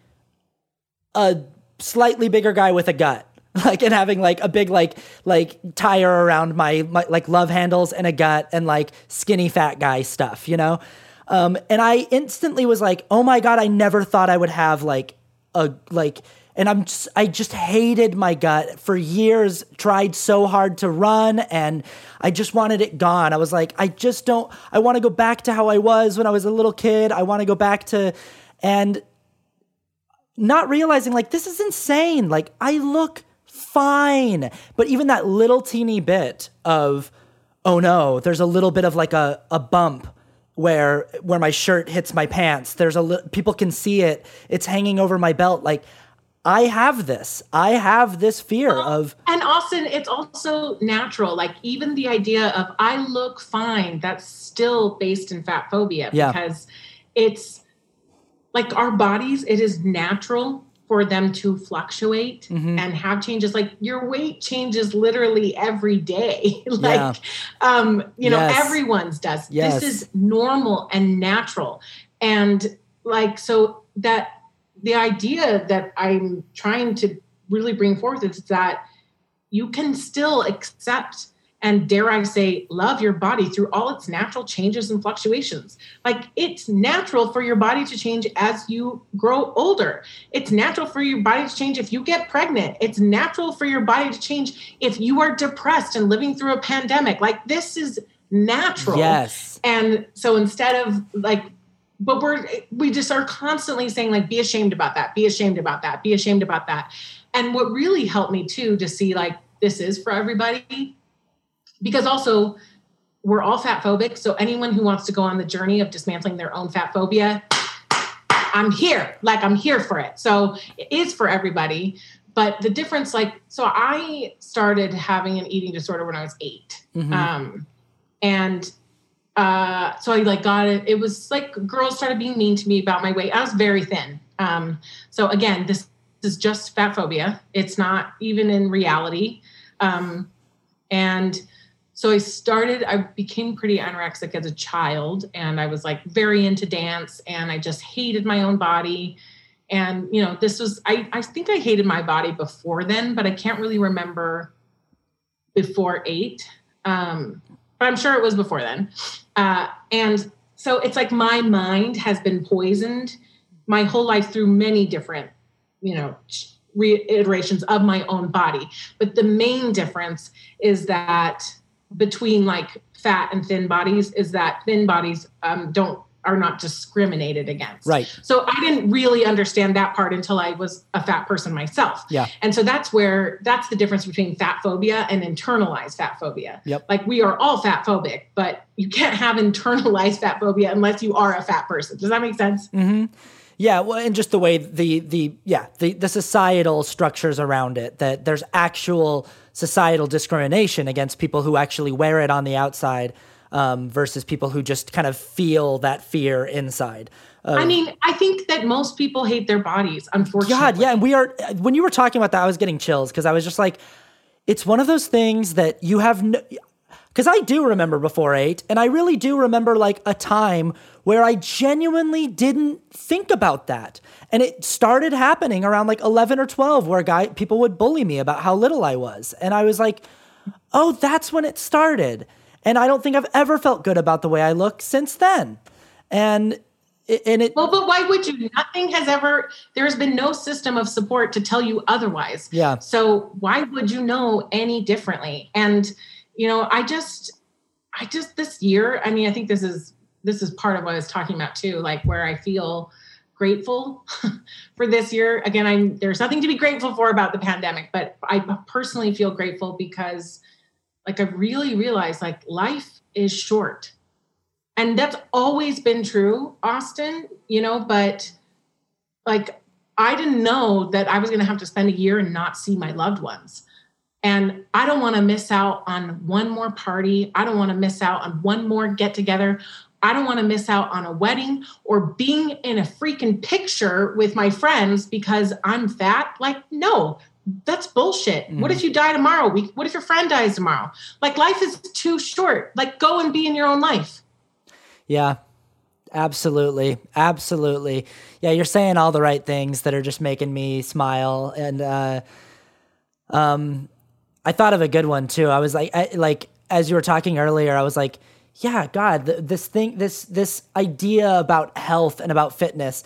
a slightly bigger guy with a gut. Like, and having like a big, like, like tire around my, my like love handles and a gut and like skinny fat guy stuff, you know? Um, and I instantly was like, oh my God, I never thought I would have like a, like, and I'm just, I just hated my gut for years, tried so hard to run and I just wanted it gone. I was like, I just don't, I want to go back to how I was when I was a little kid. I want to go back to, and not realizing like, this is insane. Like I look fine. But even that little teeny bit of, oh no, there's a little bit of like a, a bump where where my shirt hits my pants. There's a li- people can see it. It's hanging over my belt. Like I have this. I have this fear of. And Austin, it's also natural. Like even the idea of I look fine, that's still based in fat phobia yeah. because it's like our bodies, it is natural for them to fluctuate mm-hmm. and have changes. Like your weight changes literally every day. like, yeah. um, you know, yes. everyone's does. Yes. This is normal and natural. And like, so that the idea that I'm trying to really bring forth is that you can still accept and dare I say, love your body through all its natural changes and fluctuations. Like it's natural for your body to change as you grow older. It's natural for your body to change if you get pregnant. It's natural for your body to change if you are depressed and living through a pandemic. Like this is natural. Yes. And so instead of like, but we're, we just are constantly saying like, be ashamed about that, be ashamed about that, be ashamed about that. And what really helped me too, to see like, this is for everybody. Because also we're all fat phobic. So anyone who wants to go on the journey of dismantling their own fat phobia, I'm here, like I'm here for it. So it is for everybody. But the difference, like, so I started having an eating disorder when I was eight. Mm-hmm. Um, and uh, so I like got it. It was like girls started being mean to me about my weight. I was very thin. Um, so again, this, this is just fat phobia. It's not even in reality. Um, and So I started, I became pretty anorexic as a child and I was like very into dance and I just hated my own body. And, you know, this was, I, I think I hated my body before then, but I can't really remember before eight. Um, but I'm sure it was before then. Uh, and so it's like my mind has been poisoned my whole life through many different, you know, reiterations of my own body. But the main difference is that between like fat and thin bodies is that thin bodies um, don't are not discriminated against. Right. So I didn't really understand that part until I was a fat person myself. Yeah. And so that's where that's the difference between fat phobia and internalized fat phobia. Yep. Like we are all fat phobic, but you can't have internalized fat phobia unless you are a fat person. Does that make sense? Mm-hmm. Yeah, well, and just the way the the yeah the the societal structures around it, that there's actual societal discrimination against people who actually wear it on the outside um, versus people who just kind of feel that fear inside. Um, I mean, I think that most people hate their bodies, unfortunately. God, yeah, and we are. When you were talking about that, I was getting chills because I was just like, it's one of those things that you have no. Because I do remember before eight, and I really do remember like a time where I genuinely didn't think about that. And it started happening around like eleven or twelve where guy people would bully me about how little I was. And I was like, oh, that's when it started. And I don't think I've ever felt good about the way I look since then. And it, and it Well, but why would you? Nothing has ever, there's been no system of support to tell you otherwise. Yeah. So why would you know any differently? And you know, I just, I just this year, I mean, I think this is, this is part of what I was talking about too, like where I feel grateful for this year. Again, I'm, there's nothing to be grateful for about the pandemic, but I personally feel grateful because like I really realized like life is short and that's always been true, Austin, you know, but like I didn't know that I was going to have to spend a year and not see my loved ones. And I don't want to miss out on one more party. I don't want to miss out on one more get together. I don't want to miss out on a wedding or being in a freaking picture with my friends because I'm fat. Like, no, that's bullshit. Mm-hmm. What if you die tomorrow? What if your friend dies tomorrow? Like, life is too short. Like, go and be in your own life. Yeah, absolutely. Absolutely. Yeah, you're saying all the right things that are just making me smile. And uh, um, I thought of a good one too. I was like, I, like as you were talking earlier, I was like, yeah, God, th- this thing, this this idea about health and about fitness.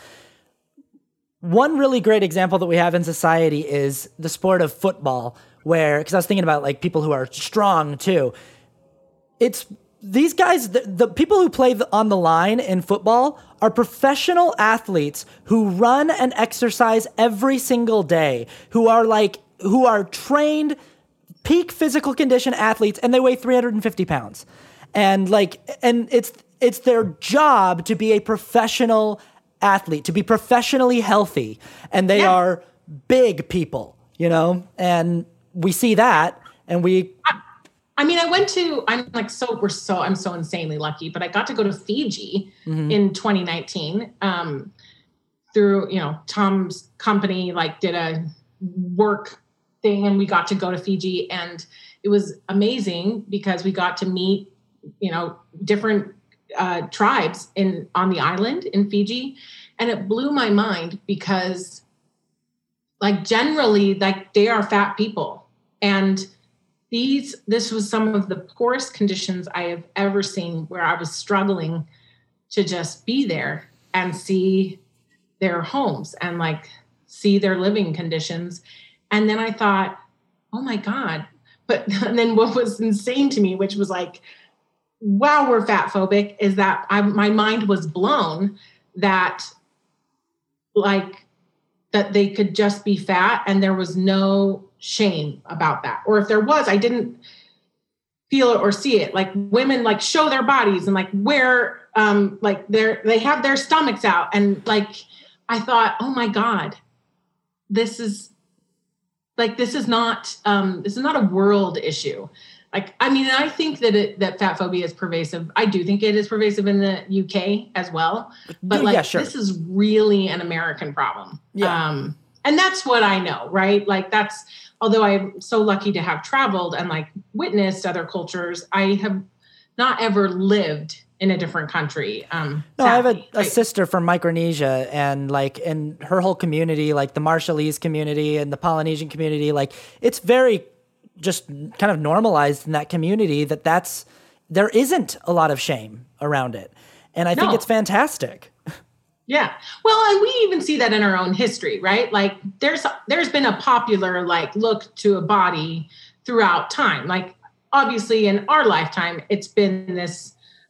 One really great example that we have in society is the sport of football, where, because I was thinking about like people who are strong too. It's these guys, the, the people who play the, on the line in football are professional athletes who run and exercise every single day, who are like, who are trained peak physical condition athletes, and they weigh three hundred fifty pounds. And like, and it's, it's their job to be a professional athlete, to be professionally healthy. And they yeah. are big people, you know, and we see that and we, I, I mean, I went to, I'm like, so we're so, I'm so insanely lucky, but I got to go to Fiji mm-hmm. in twenty nineteen um, through, you know, Tom's company, like did a work thing and we got to go to Fiji, and it was amazing because we got to meet, you know, different uh, tribes in on the island in Fiji. And it blew my mind because like generally, like they are fat people. And these, this was some of the poorest conditions I have ever seen, where I was struggling to just be there and see their homes and like see their living conditions. And then I thought, oh my God. But and then what was insane to me, which was like, wow, we're fat phobic, is that I, my mind was blown that like that they could just be fat and there was no shame about that. Or if there was, I didn't feel it or see it. Like women like show their bodies and like wear um like they're they have their stomachs out. And like I thought, oh my God, this is like this is not um this is not a world issue. Like, I mean, I think that it, that fat phobia is pervasive. I do think it is pervasive in the U K as well. But like, yeah, sure. This is really an American problem. Yeah. Um, and that's what I know, right? Like that's, although I'm so lucky to have traveled and like witnessed other cultures, I have not ever lived in a different country. Um, no, sadly. I have a, a sister from Micronesia, and like in her whole community, like the Marshallese community and the Polynesian community, like it's very just kind of normalized in that community that that's, there isn't a lot of shame around it. And I no. think it's fantastic. Yeah. Well, and we even see that in our own history, right? Like there's, there's been a popular, like look to a body throughout time. Like obviously in our lifetime, it's been this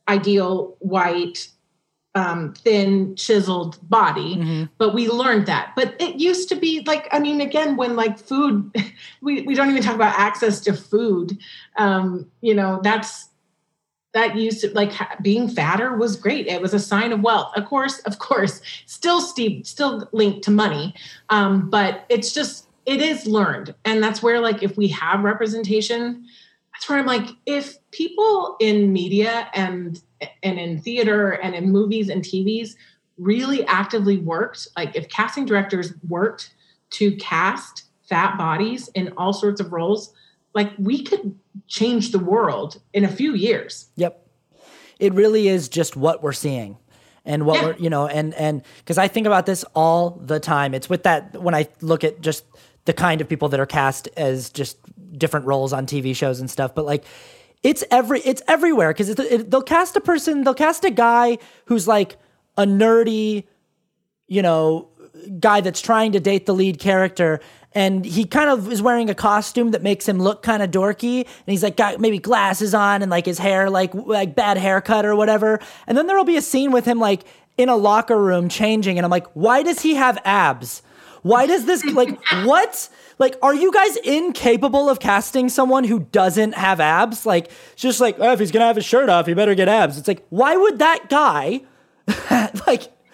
ideal white, um, thin, chiseled body, mm-hmm. but we learned that. But it used to be like, I mean, again, when like food, we, we don't even talk about access to food. Um, you know, that's, that used to like ha- being fatter was great. It was a sign of wealth. Of course, of course, still Steve, still linked to money. Um, but it's just, it is learned. And that's where like, if we have representation, that's where I'm like, if people in media and and in theater and in movies and T Vs really actively worked, like if casting directors worked to cast fat bodies in all sorts of roles, like we could change the world in a few years. Yep. It really is just what we're seeing. And what yeah. we're, you know, and, and because I think about this all the time. It's with that, when I look at just the kind of people that are cast as just different roles on T V shows and stuff, but like, It's every it's everywhere because it, it, they'll cast a person, they'll cast a guy who's like a nerdy, you know, guy that's trying to date the lead character, and he kind of is wearing a costume that makes him look kind of dorky, and he's like got maybe glasses on and like his hair like like bad haircut or whatever, and then there'll be a scene with him like in a locker room changing, and I'm like, why does he have abs? Why does this like what? Like, are you guys incapable of casting someone who doesn't have abs? Like, it's just like, oh, if he's going to have his shirt off, he better get abs. It's like, why would that guy, like,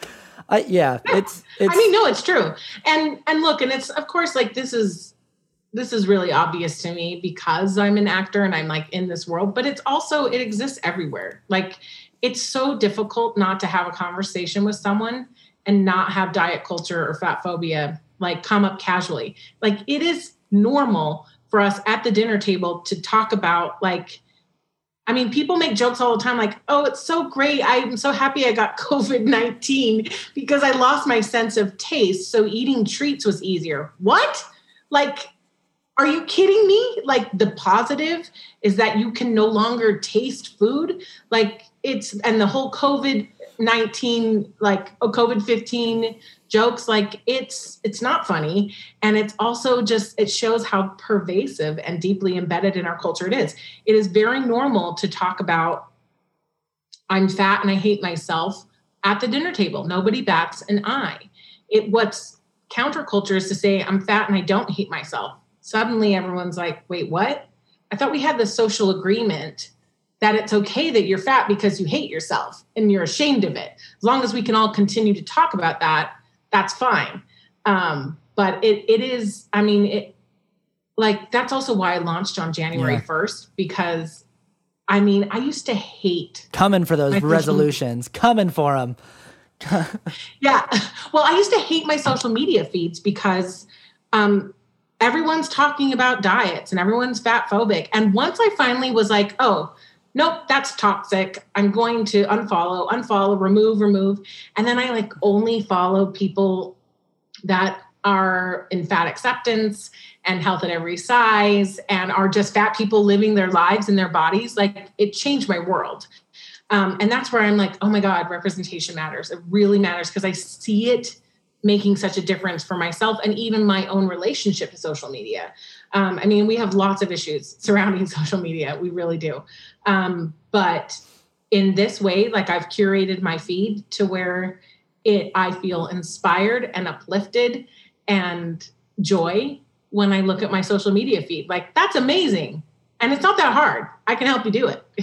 I, yeah, it's, it's, I mean, no, it's true. And, and look, and it's, of course, like this is, this is really obvious to me because I'm an actor and I'm like in this world, but it's also, it exists everywhere. Like it's so difficult not to have a conversation with someone and not have diet culture or fat phobia, like come up casually. Like it is normal for us at the dinner table to talk about like, I mean, people make jokes all the time, like, oh, it's so great. I'm so happy I got COVID nineteen because I lost my sense of taste. So eating treats was easier. What? Like, are you kidding me? Like the positive is that you can no longer taste food. Like it's, and the whole COVID nineteen, like oh, COVID fifteen jokes, like it's, it's not funny. And it's also just, it shows how pervasive and deeply embedded in our culture it is. It is very normal to talk about I'm fat and I hate myself at the dinner table. Nobody bats an eye. It, what's counterculture is to say I'm fat and I don't hate myself. Suddenly everyone's like, wait, what? I thought we had this social agreement that it's okay that you're fat because you hate yourself and you're ashamed of it. As long as we can all continue to talk about that, that's fine. Um, but it it is, I mean, it like, that's also why I launched on January yeah. first, because I mean, I used to hate. Coming for those resolutions, social... coming for them. Yeah. Well, I used to hate my social media feeds because um, everyone's talking about diets and everyone's fat phobic. And once I finally was like, oh, nope, that's toxic. I'm going to unfollow, unfollow, remove, remove. And then I like only follow people that are in fat acceptance and health at every size and are just fat people living their lives in their bodies. Like it changed my world. Um, and that's where I'm like, oh my God, representation matters. It really matters because I see it making such a difference for myself and even my own relationship to social media. Um, I mean, we have lots of issues surrounding social media. We really do. Um, but in this way, like I've curated my feed to where it, I feel inspired and uplifted and joy when I look at my social media feed. Like that's amazing. And it's not that hard. I can help you do it.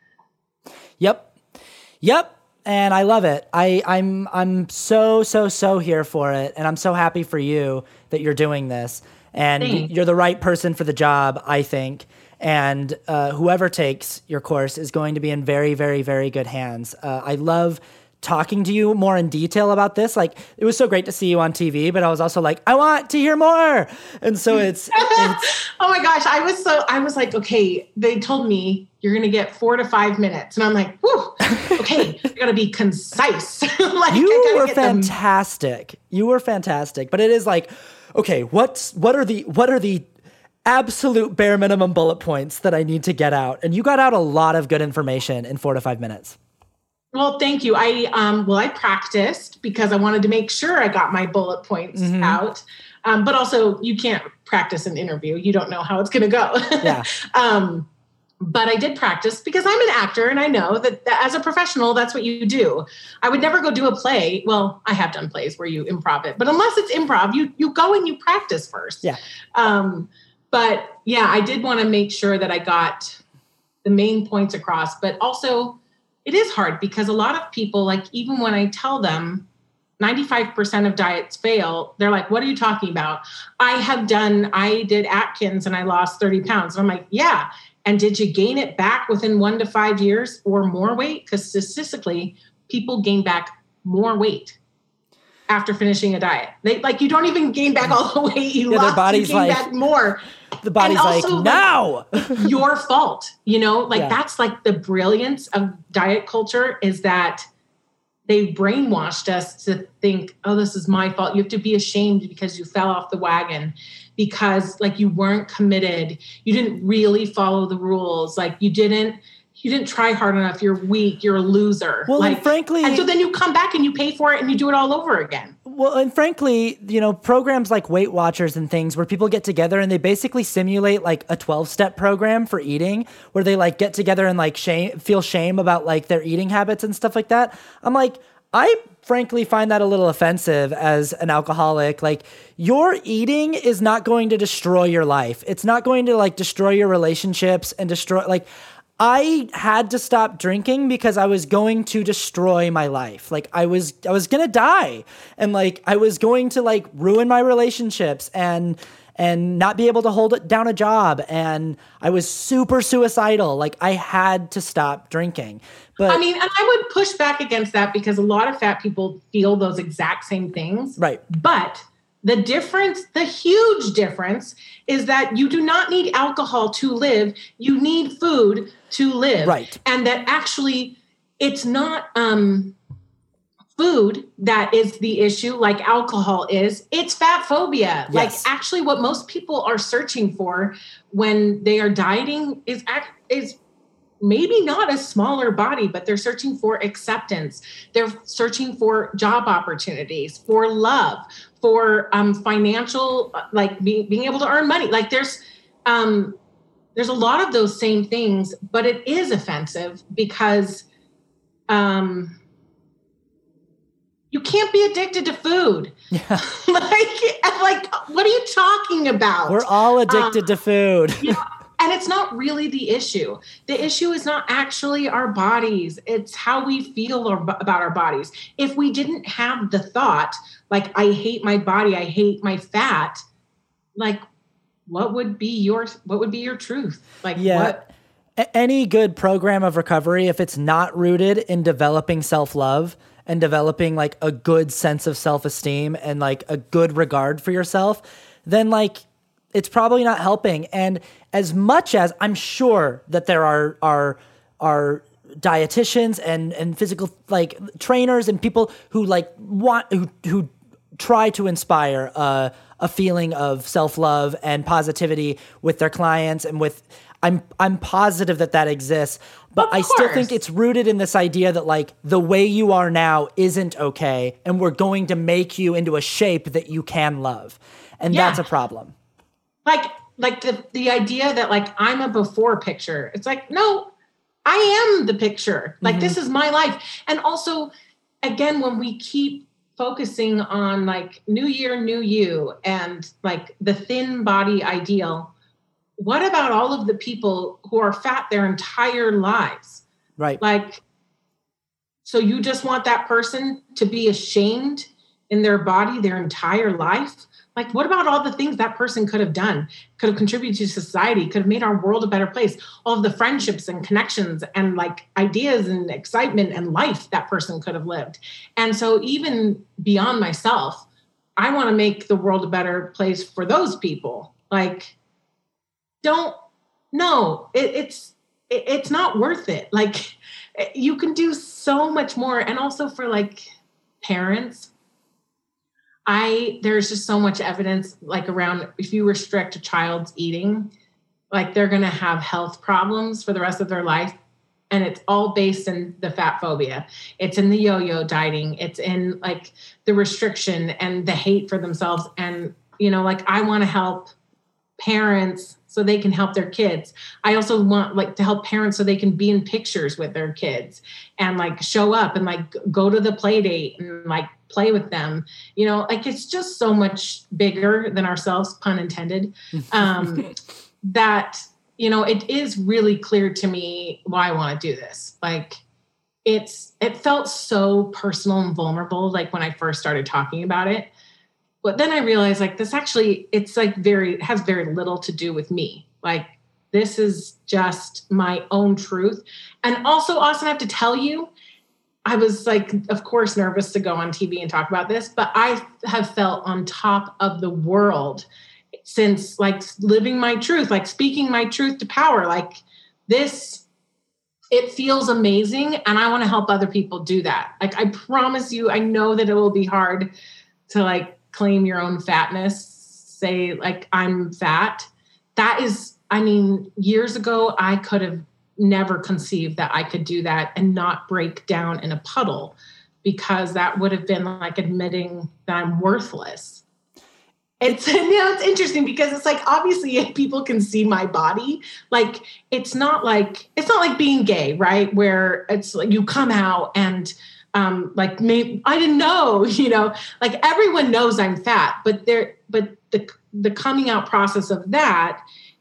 Yep. Yep. And I love it. I, I'm I'm so, so, so here for it. And I'm so happy for you that you're doing this. And Thanks. You're the right person for the job, I think. And uh, whoever takes your course is going to be in very, very, very good hands. Uh, I love talking to you more in detail about this. Like, it was so great to see you on T V, but I was also like, I want to hear more. And so it's, it's oh my gosh. I was so, I was like, okay, they told me you're going to get four to five minutes. And I'm like, whew, okay, I got to be concise. Like, you were fantastic. Them. You were fantastic. But it is like, okay, what's, what are the, what are the absolute bare minimum bullet points that I need to get out? And you got out a lot of good information in four to five minutes. Well, thank you. I, um, well, I practiced because I wanted to make sure I got my bullet points mm-hmm. out. Um, but also you can't practice an interview. You don't know how it's going to go. Yeah. um, but I did practice because I'm an actor and I know that, that as a professional, that's what you do. I would never go do a play. Well, I have done plays where you improv it, but unless it's improv, you, you go and you practice first. Yeah. Um, but yeah, I did want to make sure that I got the main points across, but also it is hard because a lot of people, like even when I tell them ninety-five percent of diets fail, they're like, what are you talking about? I have done, I did Atkins and I lost thirty pounds. And I'm like, yeah. And did you gain it back within one to five years or more weight? Because statistically, people gain back more weight after finishing a diet. They like, you don't even gain back all the weight you yeah, lost, their body's you gain like, back more. The body's also, like, no, like, your fault, you know, like yeah. that's like the brilliance of diet culture is that they brainwashed us to think, oh, this is my fault. You have to be ashamed because you fell off the wagon because like you weren't committed. You didn't really follow the rules. Like you didn't, you didn't try hard enough. You're weak. You're a loser. Well, like, and frankly, and so then you come back and you pay for it and you do it all over again. Well, and frankly, you know, programs like Weight Watchers and things where people get together and they basically simulate like a twelve step program for eating where they like get together and like shame, feel shame about like their eating habits and stuff like that. I'm like, I frankly find that a little offensive as an alcoholic. Like your eating is not going to destroy your life. It's not going to like destroy your relationships and destroy like, I had to stop drinking because I was going to destroy my life. Like I was, I was going to die, and like I was going to like ruin my relationships and, and not be able to hold down a job. And I was super suicidal. Like I had to stop drinking. But I mean, and I would push back against that because a lot of fat people feel those exact same things. Right. But the difference, the huge difference, is that you do not need alcohol to live. You need food to live. Right. And that actually it's not um, food that is the issue like alcohol is. It's fat phobia. Yes. Like actually what most people are searching for when they are dieting is is maybe not a smaller body, but they're searching for acceptance. They're searching for job opportunities, for love, for um, financial, like be, being able to earn money. Like there's, um, there's a lot of those same things, but it is offensive because um, you can't be addicted to food. Yeah. like, like, what are you talking about? We're all addicted um, to food. you know, And it's not really the issue. The issue is not actually our bodies. It's how we feel about our bodies. If we didn't have the thought, like, I hate my body, I hate my fat, like, what would be your, what would be your truth? Like, yeah. what? A- any good program of recovery, if it's not rooted in developing self-love and developing like a good sense of self-esteem and like a good regard for yourself, then like, it's probably not helping. And as much as I'm sure that there are are are dietitians and and physical like trainers and people who like want who who try to inspire uh, a feeling of self-love and positivity with their clients and with I'm I'm positive that that exists, but I still think it's rooted in this idea that like the way you are now isn't okay, and we're going to make you into a shape that you can love, and yeah. that's a problem. Like, like the, the idea that like, I'm a before picture. It's like, no, I am the picture. Like, mm-hmm. this is my life. And also, again, when we keep focusing on like new year, new you, and like the thin body ideal, what about all of the people who are fat their entire lives? Right. Like, so you just want that person to be ashamed in their body their entire life? Like, what about all the things that person could have done, could have contributed to society, could have made our world a better place? All of the friendships and connections and like ideas and excitement and life that person could have lived. And so even beyond myself, I want to make the world a better place for those people. Like, don't, no, it, it's, it, it's not worth it. Like, you can do so much more. And also for like parents, I, there's just so much evidence like around if you restrict a child's eating, like they're going to have health problems for the rest of their life. And it's all based in the fat phobia. It's in the yo-yo dieting. It's in like the restriction and the hate for themselves. And, you know, like I want to help parents so they can help their kids. I also want like to help parents so they can be in pictures with their kids and like show up and like go to the play date and like play with them. You know, like it's just so much bigger than ourselves, pun intended, um, that, you know, it is really clear to me why I want to do this. Like it's, it felt so personal and vulnerable. Like when I first started talking about it, but then I realized like this actually, it's like very, it has very little to do with me. Like this is just my own truth. And also, Austin, I have to tell you, I was like, of course, nervous to go on T V and talk about this, but I have felt on top of the world since like living my truth, like speaking my truth to power. Like this, it feels amazing. And I want to help other people do that. Like, I promise you, I know that it will be hard to like claim your own fatness, say like I'm fat. That is, I mean, years ago, I could have never conceived that I could do that and not break down in a puddle, because that would have been like admitting that I'm worthless. It's, you know, it's interesting because it's like, obviously if people can see my body, like, it's not like, it's not like being gay, right? Where it's like you come out and um, like, maybe I didn't know, you know, like everyone knows I'm fat, but there, but the, the coming out process of that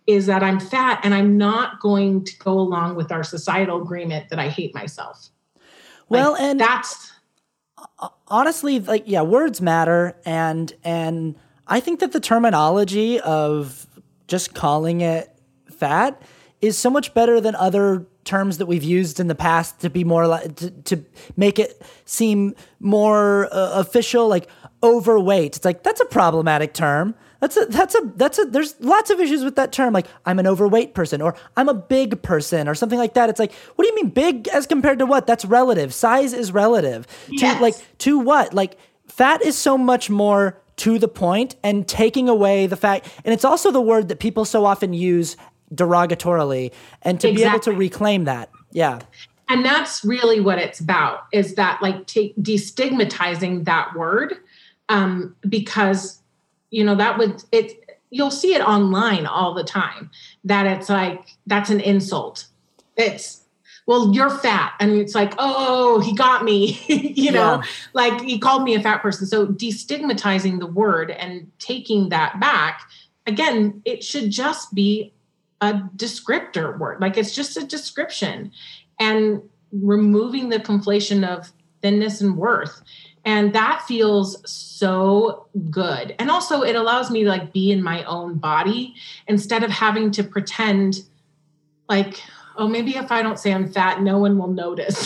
is that I'm fat and I'm not going to go along with our societal agreement that I hate myself. Well, like, and that's honestly, like, yeah, words matter. And, and I think that the terminology of just calling it fat is so much better than other terms that we've used in the past to be more like, to, to make it seem more uh, official, like overweight. It's like, that's a problematic term. That's a, that's a, that's a, there's lots of issues with that term. Like, I'm an overweight person, or I'm a big person, or something like that. It's like, what do you mean big as compared to what? That's relative. Size is relative. Yes. To like, to what? Like, fat is so much more to the point, and taking away the fact, and it's also the word that people so often use derogatorily, and to exactly. be able to reclaim that. Yeah. And that's really what it's about, is that like take destigmatizing that word. Um, because you know, that would, it, you'll see it online all the time, that it's like, that's an insult. It's, well, you're fat. And it's like, oh, he got me, you know, yeah. like he called me a fat person. So destigmatizing the word and taking that back, again, it should just be a descriptor word. Like, it's just a description, and removing the conflation of thinness and worth. And that feels so good. And also it allows me to like be in my own body instead of having to pretend like, oh, maybe if I don't say I'm fat, no one will notice,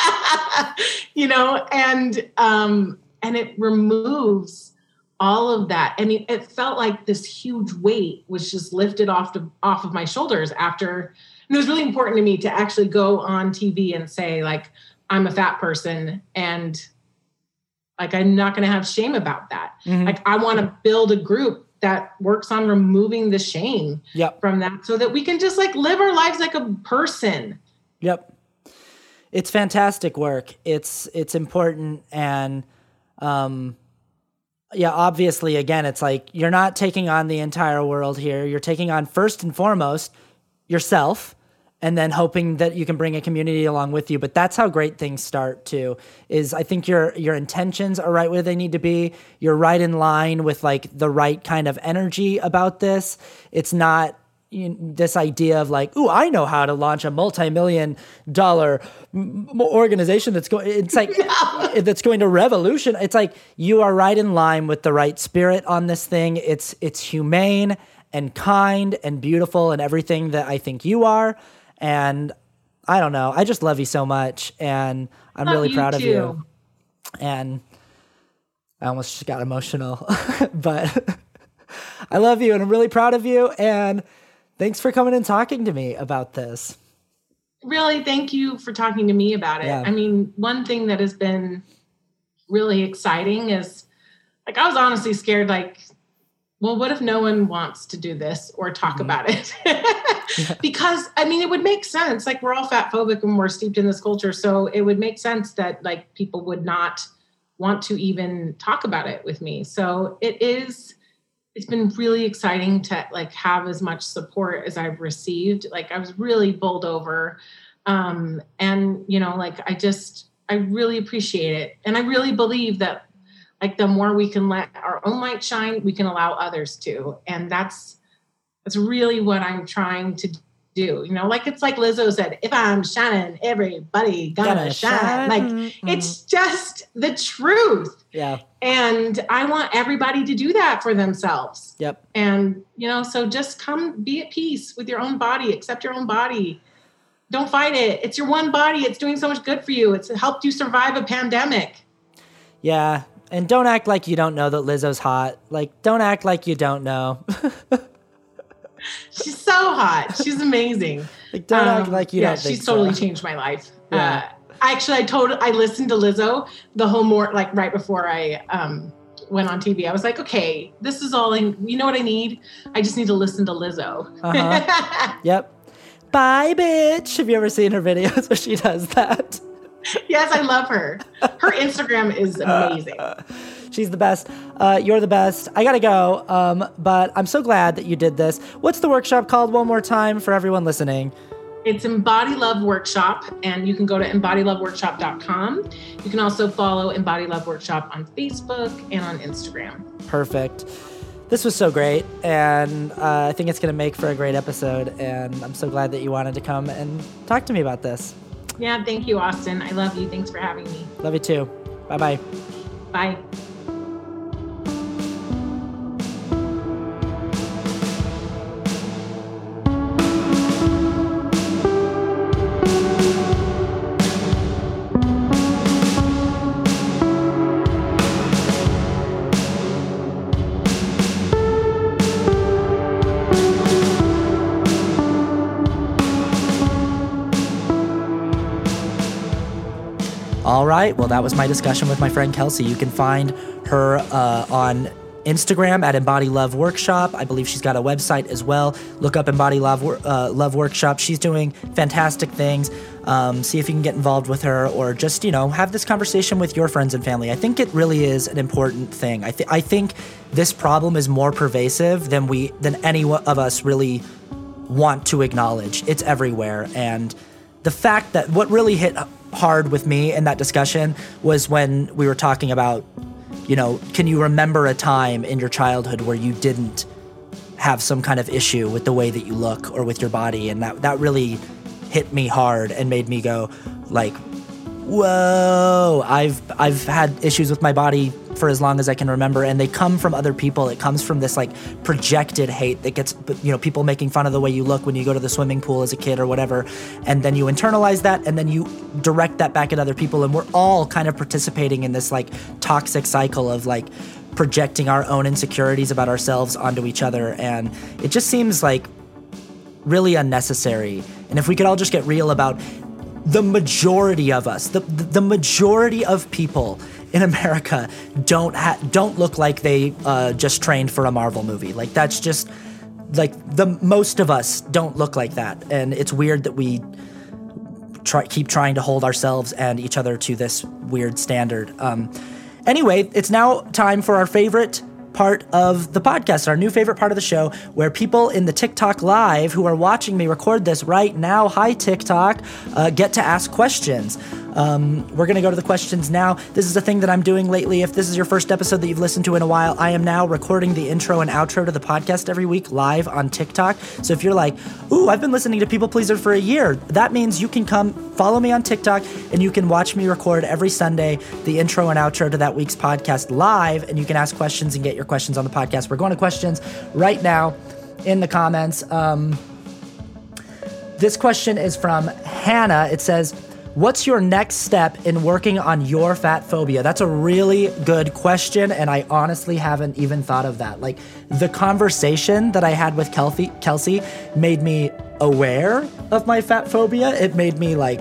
you know? And, um, and it removes all of that. I mean, it felt like this huge weight was just lifted off to, off of my shoulders after, and it was really important to me to actually go on T V and say like, I'm a fat person, and like, I'm not going to have shame about that. Mm-hmm. Like, I want to build a group that works on removing the shame yep. from that, so that we can just like live our lives like a person. Yep. It's fantastic work. It's, it's important. And, um, yeah, obviously, again, it's like, you're not taking on the entire world here. You're taking on, first and foremost, yourself, and then hoping that you can bring a community along with you. But that's how great things start too, is I think your, your intentions are right where they need to be. You're right in line with like the right kind of energy about this. It's not, you know, this idea of like, ooh, I know how to launch a multi-million dollar m- organization that's going, it's like, no. that's going to revolution. It's like, you are right in line with the right spirit on this thing. It's, it's humane and kind and beautiful and everything that I think you are. And I don't know, I just love you so much, and I'm love really proud too. of you. And I almost just got emotional, but I love you and I'm really proud of you. And thanks for coming and talking to me about this. Really, thank you for talking to me about it. Yeah. I mean, one thing that has been really exciting is like, I was honestly scared, like, well, what if no one wants to do this or talk mm-hmm. about it? yeah. Because, I mean, it would make sense. Like, we're all fat phobic and we're steeped in this culture. So it would make sense that like people would not want to even talk about it with me. So it is, it's been really exciting to like have as much support as I've received. Like, I was really bowled over. Um, and, you know, like, I just, I really appreciate it. And I really believe that like the more we can let our own light shine, we can allow others to. And that's, that's really what I'm trying to do. You know, like, it's like Lizzo said, if I'm shining, everybody gonna, gonna shine. shine. Like, mm-hmm. it's just the truth. Yeah. And I want everybody to do that for themselves. Yep. And, you know, so just come be at peace with your own body, accept your own body. Don't fight it. It's your one body. It's doing so much good for you. It's helped you survive a pandemic. Yeah. And don't act like you don't know that Lizzo's hot. Like, don't act like you don't know. She's so hot. She's amazing. Like, don't um, act like you yeah, don't think she's totally so. changed my life. Yeah. Uh, actually, I told, I listened to Lizzo the whole more, like right before I um, went on T V. I was like, okay, this is all I, you know what I need? I just need to listen to Lizzo. Uh-huh. Yep. Bye, bitch. Have you ever seen her videos where she does that? Yes, I love her. Her Instagram is amazing. Uh, she's the best. Uh, you're the best. I gotta go, um, but I'm so glad that you did this. What's the workshop called one more time for everyone listening? It's Embody Love Workshop, and you can go to embody love workshop dot com. You can also follow Embody Love Workshop on Facebook and on Instagram. Perfect. This was so great, and uh, I think it's going to make for a great episode, and I'm so glad that you wanted to come and talk to me about this. Yeah, thank you, Austin. I love you. Thanks for having me. Love you too. Bye-bye. Bye. All right. Well, that was my discussion with my friend Kelsey. You can find her uh, on Instagram at Embody Love Workshop. I believe she's got a website as well. Look up Embody Love, uh, Love Workshop. She's doing fantastic things. Um, see if you can get involved with her, or just, you know, have this conversation with your friends and family. I think it really is an important thing. I, th- I think this problem is more pervasive than we than any of us really want to acknowledge. It's everywhere. And the fact that what really hit hard with me in that discussion was when we were talking about, you know, can you remember a time in your childhood where you didn't have some kind of issue with the way that you look or with your body? And that, that really hit me hard and made me go like, whoa, I've I've had issues with my body for as long as I can remember, and they come from other people. It comes from this like projected hate that gets, you know, people making fun of the way you look when you go to the swimming pool as a kid or whatever, and then you internalize that, and then you direct that back at other people, and we're all kind of participating in this like toxic cycle of like projecting our own insecurities about ourselves onto each other, and it just seems like really unnecessary. And if we could all just get real about the majority of us, the the majority of people in America don't ha- don't look like they uh, just trained for a Marvel movie. Like that's just like the most of us don't look like that, and it's weird that we try keep trying to hold ourselves and each other to this weird standard. Um, anyway, it's now time for our favorite part of the podcast, our new favorite part of the show, where people in the TikTok live who are watching me record this right now, hi TikTok, uh, get to ask questions. Um, we're going to go to the questions now. This is a thing that I'm doing lately. If this is your first episode that you've listened to in a while, I am now recording the intro and outro to the podcast every week live on TikTok. So if you're like, ooh, I've been listening to People Pleaser for a year, that means you can come follow me on TikTok and you can watch me record every Sunday the intro and outro to that week's podcast live, and you can ask questions and get your questions on the podcast. We're going to questions right now in the comments. Um, this question is from Hannah. It says, what's your next step in working on your fat phobia? That's a really good question, and I honestly haven't even thought of that. Like, the conversation that I had with Kelsey, Kelsey made me aware of my fat phobia. It made me, like,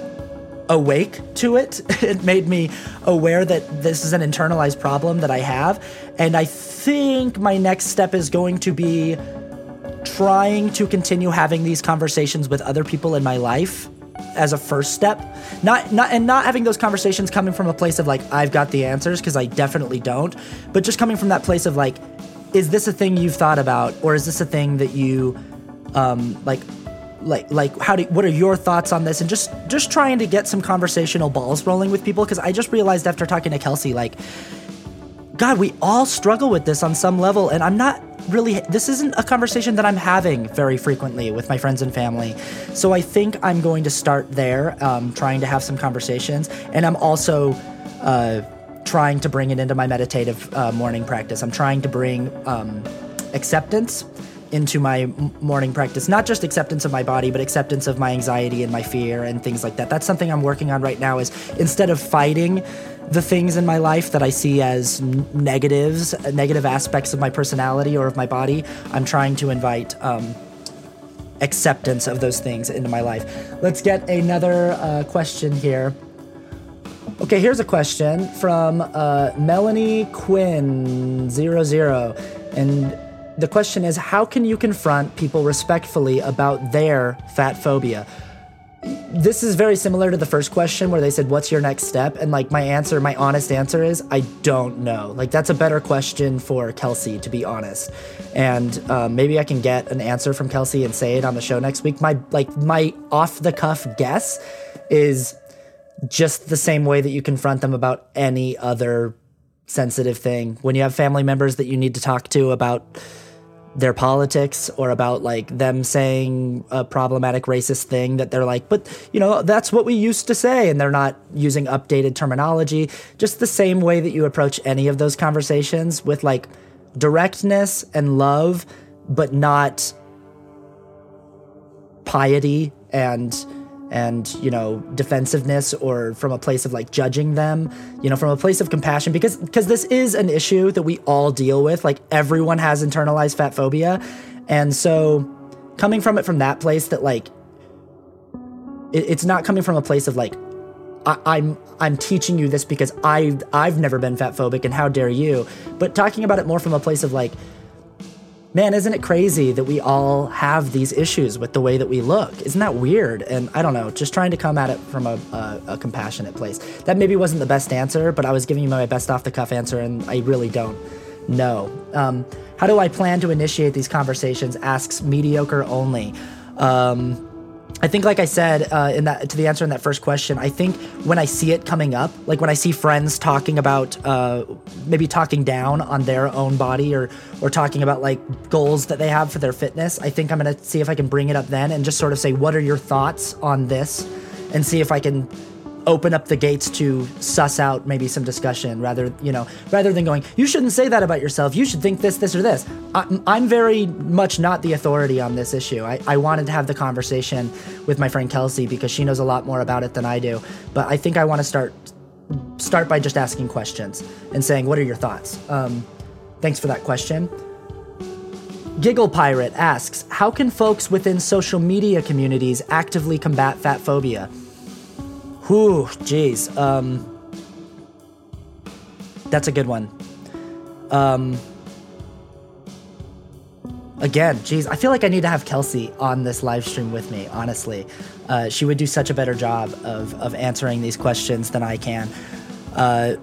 awake to it. It made me aware that this is an internalized problem that I have, and I think my next step is going to be trying to continue having these conversations with other people in my life as a first step, not not and not having those conversations coming from a place of like, I've got the answers, because I definitely don't, but just coming from that place of like, is this a thing you've thought about, or is this a thing that you um like like like how do what are your thoughts on this, and just just trying to get some conversational balls rolling with people, because I just realized after talking to Kelsey, like, God, we all struggle with this on some level, and I'm not really, this isn't a conversation that I'm having very frequently with my friends and family. So I think I'm going to start there, um, trying to have some conversations. And I'm also uh, trying to bring it into my meditative uh, morning practice. I'm trying to bring um, acceptance into my morning practice, not just acceptance of my body, but acceptance of my anxiety and my fear and things like that. That's something I'm working on right now, is instead of fighting the things in my life that I see as negatives, negative aspects of my personality or of my body, I'm trying to invite um, acceptance of those things into my life. Let's get another uh, question here. Okay, here's a question from uh, Melanie Quinn zero zero, and the question is, how can you confront people respectfully about their fat phobia? This is very similar to the first question where they said, what's your next step? And like my answer, my honest answer is, I don't know. Like that's a better question for Kelsey, to be honest. And um, maybe I can get an answer from Kelsey and say it on the show next week. My like my off the cuff guess is just the same way that you confront them about any other sensitive thing. When you have family members that you need to talk to about their politics or about like them saying a problematic racist thing that they're like, but you know, that's what we used to say, and they're not using updated terminology. Just the same way that you approach any of those conversations, with like directness and love, but not piety and and, you know, defensiveness, or from a place of like judging them, you know, from a place of compassion, because because this is an issue that we all deal with. Like, everyone has internalized fat phobia. And so coming from it from that place, that like, it, it's not coming from a place of like, I, I'm I'm teaching you this because I've, I've never been fat phobic and how dare you, but talking about it more from a place of like, man, isn't it crazy that we all have these issues with the way that we look? Isn't that weird? And I don't know, just trying to come at it from a, a, a compassionate place. That maybe wasn't the best answer, but I was giving you my best off-the-cuff answer, and I really don't know. Um, how do I plan to initiate these conversations? Asks Mediocre Only. Um, I think, like I said, uh, in that to the answer in that first question, I think when I see it coming up, like when I see friends talking about, uh, maybe talking down on their own body, or or talking about like goals that they have for their fitness, I think I'm gonna see if I can bring it up then and just sort of say, what are your thoughts on this, and see if I can open up the gates to suss out maybe some discussion, rather, you know, rather than going, you shouldn't say that about yourself, you should think this, this, or this. I, I'm very much not the authority on this issue. I, I wanted to have the conversation with my friend Kelsey because she knows a lot more about it than I do. But I think I want to start start by just asking questions and saying, what are your thoughts? Um, thanks for that question. Giggle Pirate asks, how can folks within social media communities actively combat fat phobia? Whew, geez. Um, that's a good one. Um, again, geez, I feel like I need to have Kelsey on this live stream with me, honestly. Uh, she would do such a better job of, of answering these questions than I can. Uh,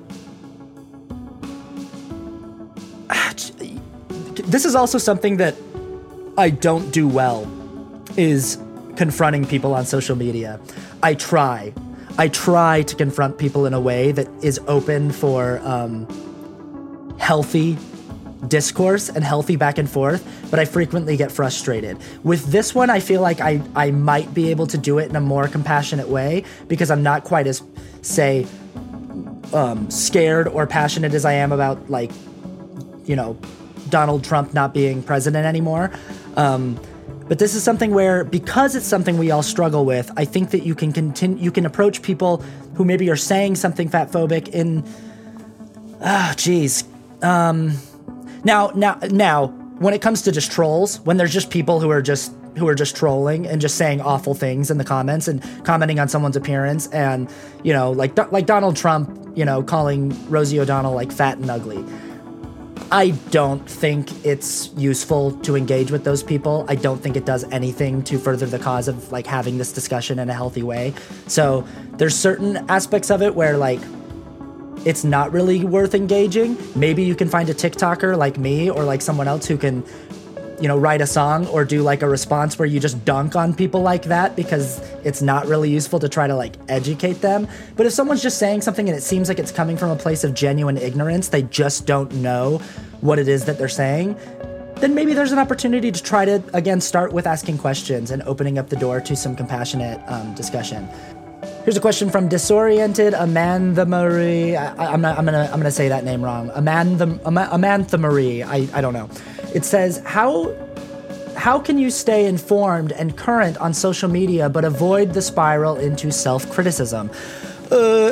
this is also something that I don't do well, is confronting people on social media. I try. I try to confront people in a way that is open for um, healthy discourse and healthy back and forth, but I frequently get frustrated. With this one, I feel like I, I might be able to do it in a more compassionate way, because I'm not quite as, say, um, scared or passionate as I am about, like, you know, Donald Trump not being president anymore. Um, But this is something where, because it's something we all struggle with, I think that you can continue, you can approach people who maybe are saying something fat phobic in, ah, oh, geez. Um, now, now, now, when it comes to just trolls, when there's just people who are just, who are just trolling and just saying awful things in the comments and commenting on someone's appearance, and, you know, like, like Donald Trump, you know, calling Rosie O'Donnell like fat and ugly. I don't think it's useful to engage with those people. I don't think it does anything to further the cause of like having this discussion in a healthy way. So there's certain aspects of it where like it's not really worth engaging. Maybe you can find a TikToker like me or like someone else who can, you know, write a song or do like a response where you just dunk on people like that, because it's not really useful to try to like educate them. But if someone's just saying something and it seems like it's coming from a place of genuine ignorance, they just don't know what it is that they're saying, then maybe there's an opportunity to try to, again, start with asking questions and opening up the door to some compassionate um, discussion. Here's a question from Disoriented Amantha Marie. I, I'm not. I'm gonna. I'm gonna say that name wrong. Amantha. Amantha Marie. I. I don't know. It says, how. How can you stay informed and current on social media but avoid the spiral into self-criticism? Uh,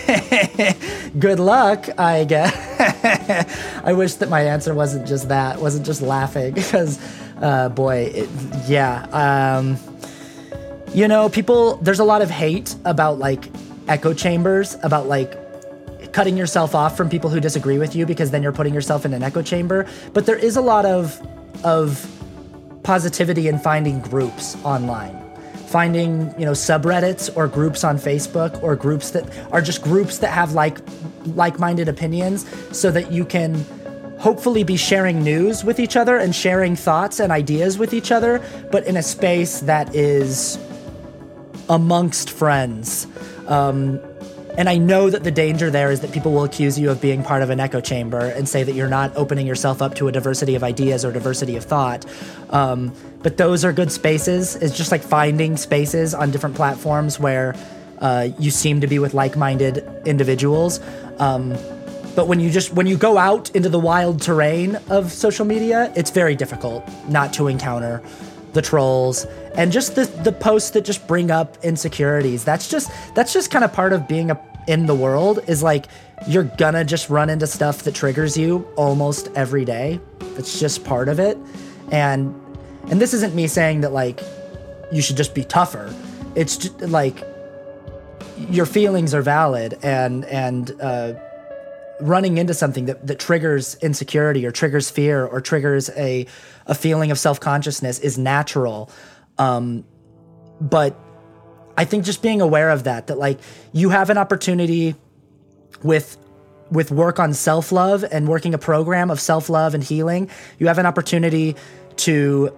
good luck, I guess. I wish that my answer wasn't just that. Wasn't just laughing, because, uh, boy, it, yeah. Um. You know, people, there's a lot of hate about like echo chambers, about like cutting yourself off from people who disagree with you, because then you're putting yourself in an echo chamber. But there is a lot of of positivity in finding groups online, finding, you know, subreddits or groups on Facebook, or groups that are just groups that have like like-minded opinions, so that you can hopefully be sharing news with each other and sharing thoughts and ideas with each other, but in a space that is amongst friends. Um, And I know that the danger there is that people will accuse you of being part of an echo chamber and say that you're not opening yourself up to a diversity of ideas or diversity of thought. Um, but those are good spaces. It's just like finding spaces on different platforms where uh, you seem to be with like-minded individuals. Um, but when you just when you go out into the wild terrain of social media, it's very difficult not to encounter the trolls and just the the posts that just bring up insecurities. That's just that's just kind of part of being a, in the world, is like you're gonna just run into stuff that triggers you almost every day. It's just part of it. And and this isn't me saying that like you should just be tougher. It's just like your feelings are valid, and and uh running into something that, that triggers insecurity or triggers fear or triggers a a feeling of self-consciousness is natural. Um, but I think just being aware of that, that like you have an opportunity with with work on self-love and working a program of self-love and healing, you have an opportunity to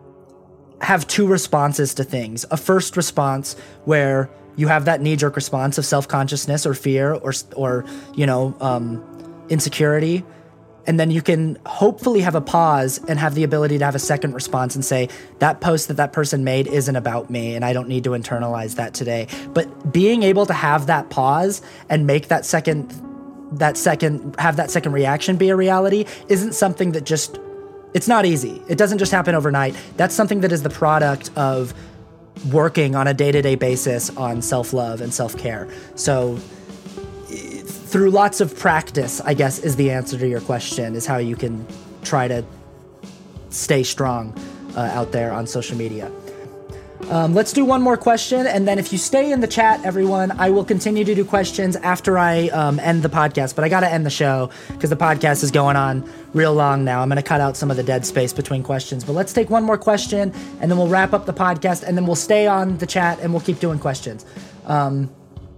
have two responses to things. A first response where you have that knee-jerk response of self-consciousness or fear or, or you know, um, insecurity. And then you can hopefully have a pause and have the ability to have a second response and say, that post that that person made isn't about me, and I don't need to internalize that today. But being able to have that pause and make that second, that second, have that second reaction be a reality isn't something that just, it's not easy. It doesn't just happen overnight. That's something that is the product of working on a day-to-day basis on self-love and self-care. So through lots of practice, I guess, is the answer to your question, is how you can try to stay strong uh, out there on social media. Um, let's do one more question, and then if you stay in the chat, everyone, I will continue to do questions after I um, end the podcast, but I gotta end the show because the podcast is going on real long now. I'm gonna cut out some of the dead space between questions, but let's take one more question, and then we'll wrap up the podcast, and then we'll stay on the chat, and we'll keep doing questions. Um,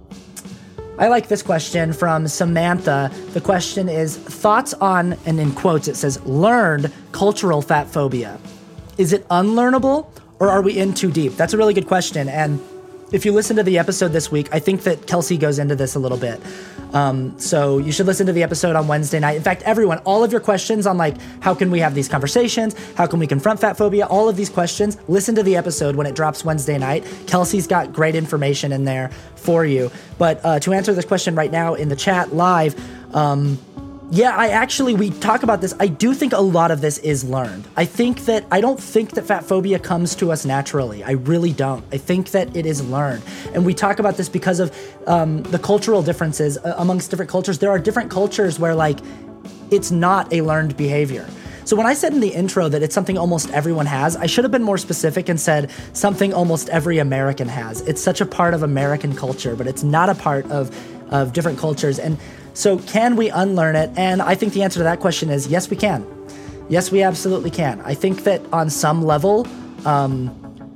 I like this question from Samantha. The question is, thoughts on, and in quotes it says, learned cultural fat phobia. Is it unlearnable, or are we in too deep? That's a really good question. And if you listen to the episode this week, I think that Kelsey goes into this a little bit. Um, so you should listen to the episode on Wednesday night. In fact, everyone, all of your questions on like, how can we have these conversations? How can we confront fat phobia? All of these questions, listen to the episode when it drops Wednesday night. Kelsey's got great information in there for you. But uh, to answer this question right now in the chat live, um, yeah, I actually, we talk about this. I do think a lot of this is learned. I think that, I don't think that fat phobia comes to us naturally. I really don't. I think that it is learned. And we talk about this because of um, the cultural differences uh, amongst different cultures. There are different cultures where like, it's not a learned behavior. So when I said in the intro that it's something almost everyone has, I should have been more specific and said something almost every American has. It's such a part of American culture, but it's not a part of, of different cultures. And so can we unlearn it? And I think the answer to that question is yes, we can. Yes, we absolutely can. I think that on some level, um,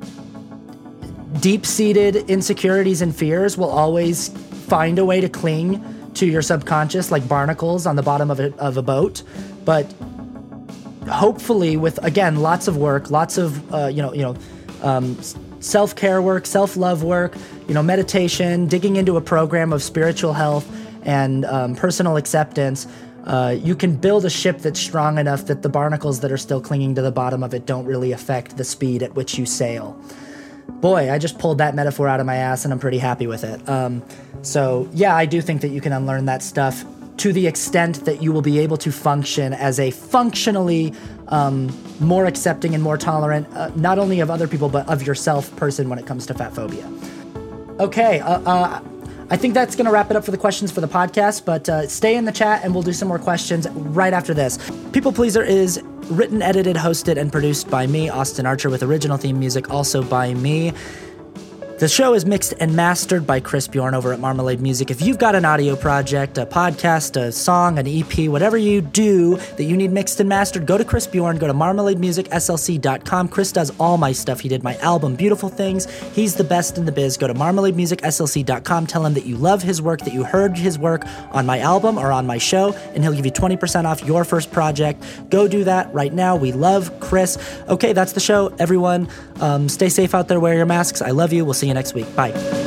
deep-seated insecurities and fears will always find a way to cling to your subconscious like barnacles on the bottom of a, of a boat. But hopefully with, again, lots of work, lots of, uh, you know, you know, um, self-care work, self-love work, you know, meditation, digging into a program of spiritual health, and um, personal acceptance, uh, you can build a ship that's strong enough that the barnacles that are still clinging to the bottom of it don't really affect the speed at which you sail. Boy, I just pulled that metaphor out of my ass, and I'm pretty happy with it. Um, so, yeah, I do think that you can unlearn that stuff to the extent that you will be able to function as a functionally um, more accepting and more tolerant, uh, not only of other people, but of yourself person when it comes to fat phobia. Okay, uh, uh I think that's going to wrap it up for the questions for the podcast, but uh, stay in the chat and we'll do some more questions right after this. People Pleaser is written, edited, hosted, and produced by me, Austin Archer, with original theme music also by me. The show is mixed and mastered by Chris Bjorn over at Marmalade Music. If you've got an audio project, a podcast, a song, an E P, whatever you do that you need mixed and mastered, go to Chris Bjorn, go to marmalade music s l c dot com. Chris does all my stuff. He did my album, Beautiful Things. He's the best in the biz. Go to marmalade music s l c dot com. Tell him that you love his work, that you heard his work on my album or on my show, and he'll give you twenty percent off your first project. Go do that right now. We love Chris. Okay, that's the show, everyone. Um, stay safe out there. Wear your masks. I love you. We'll see you next week. Bye.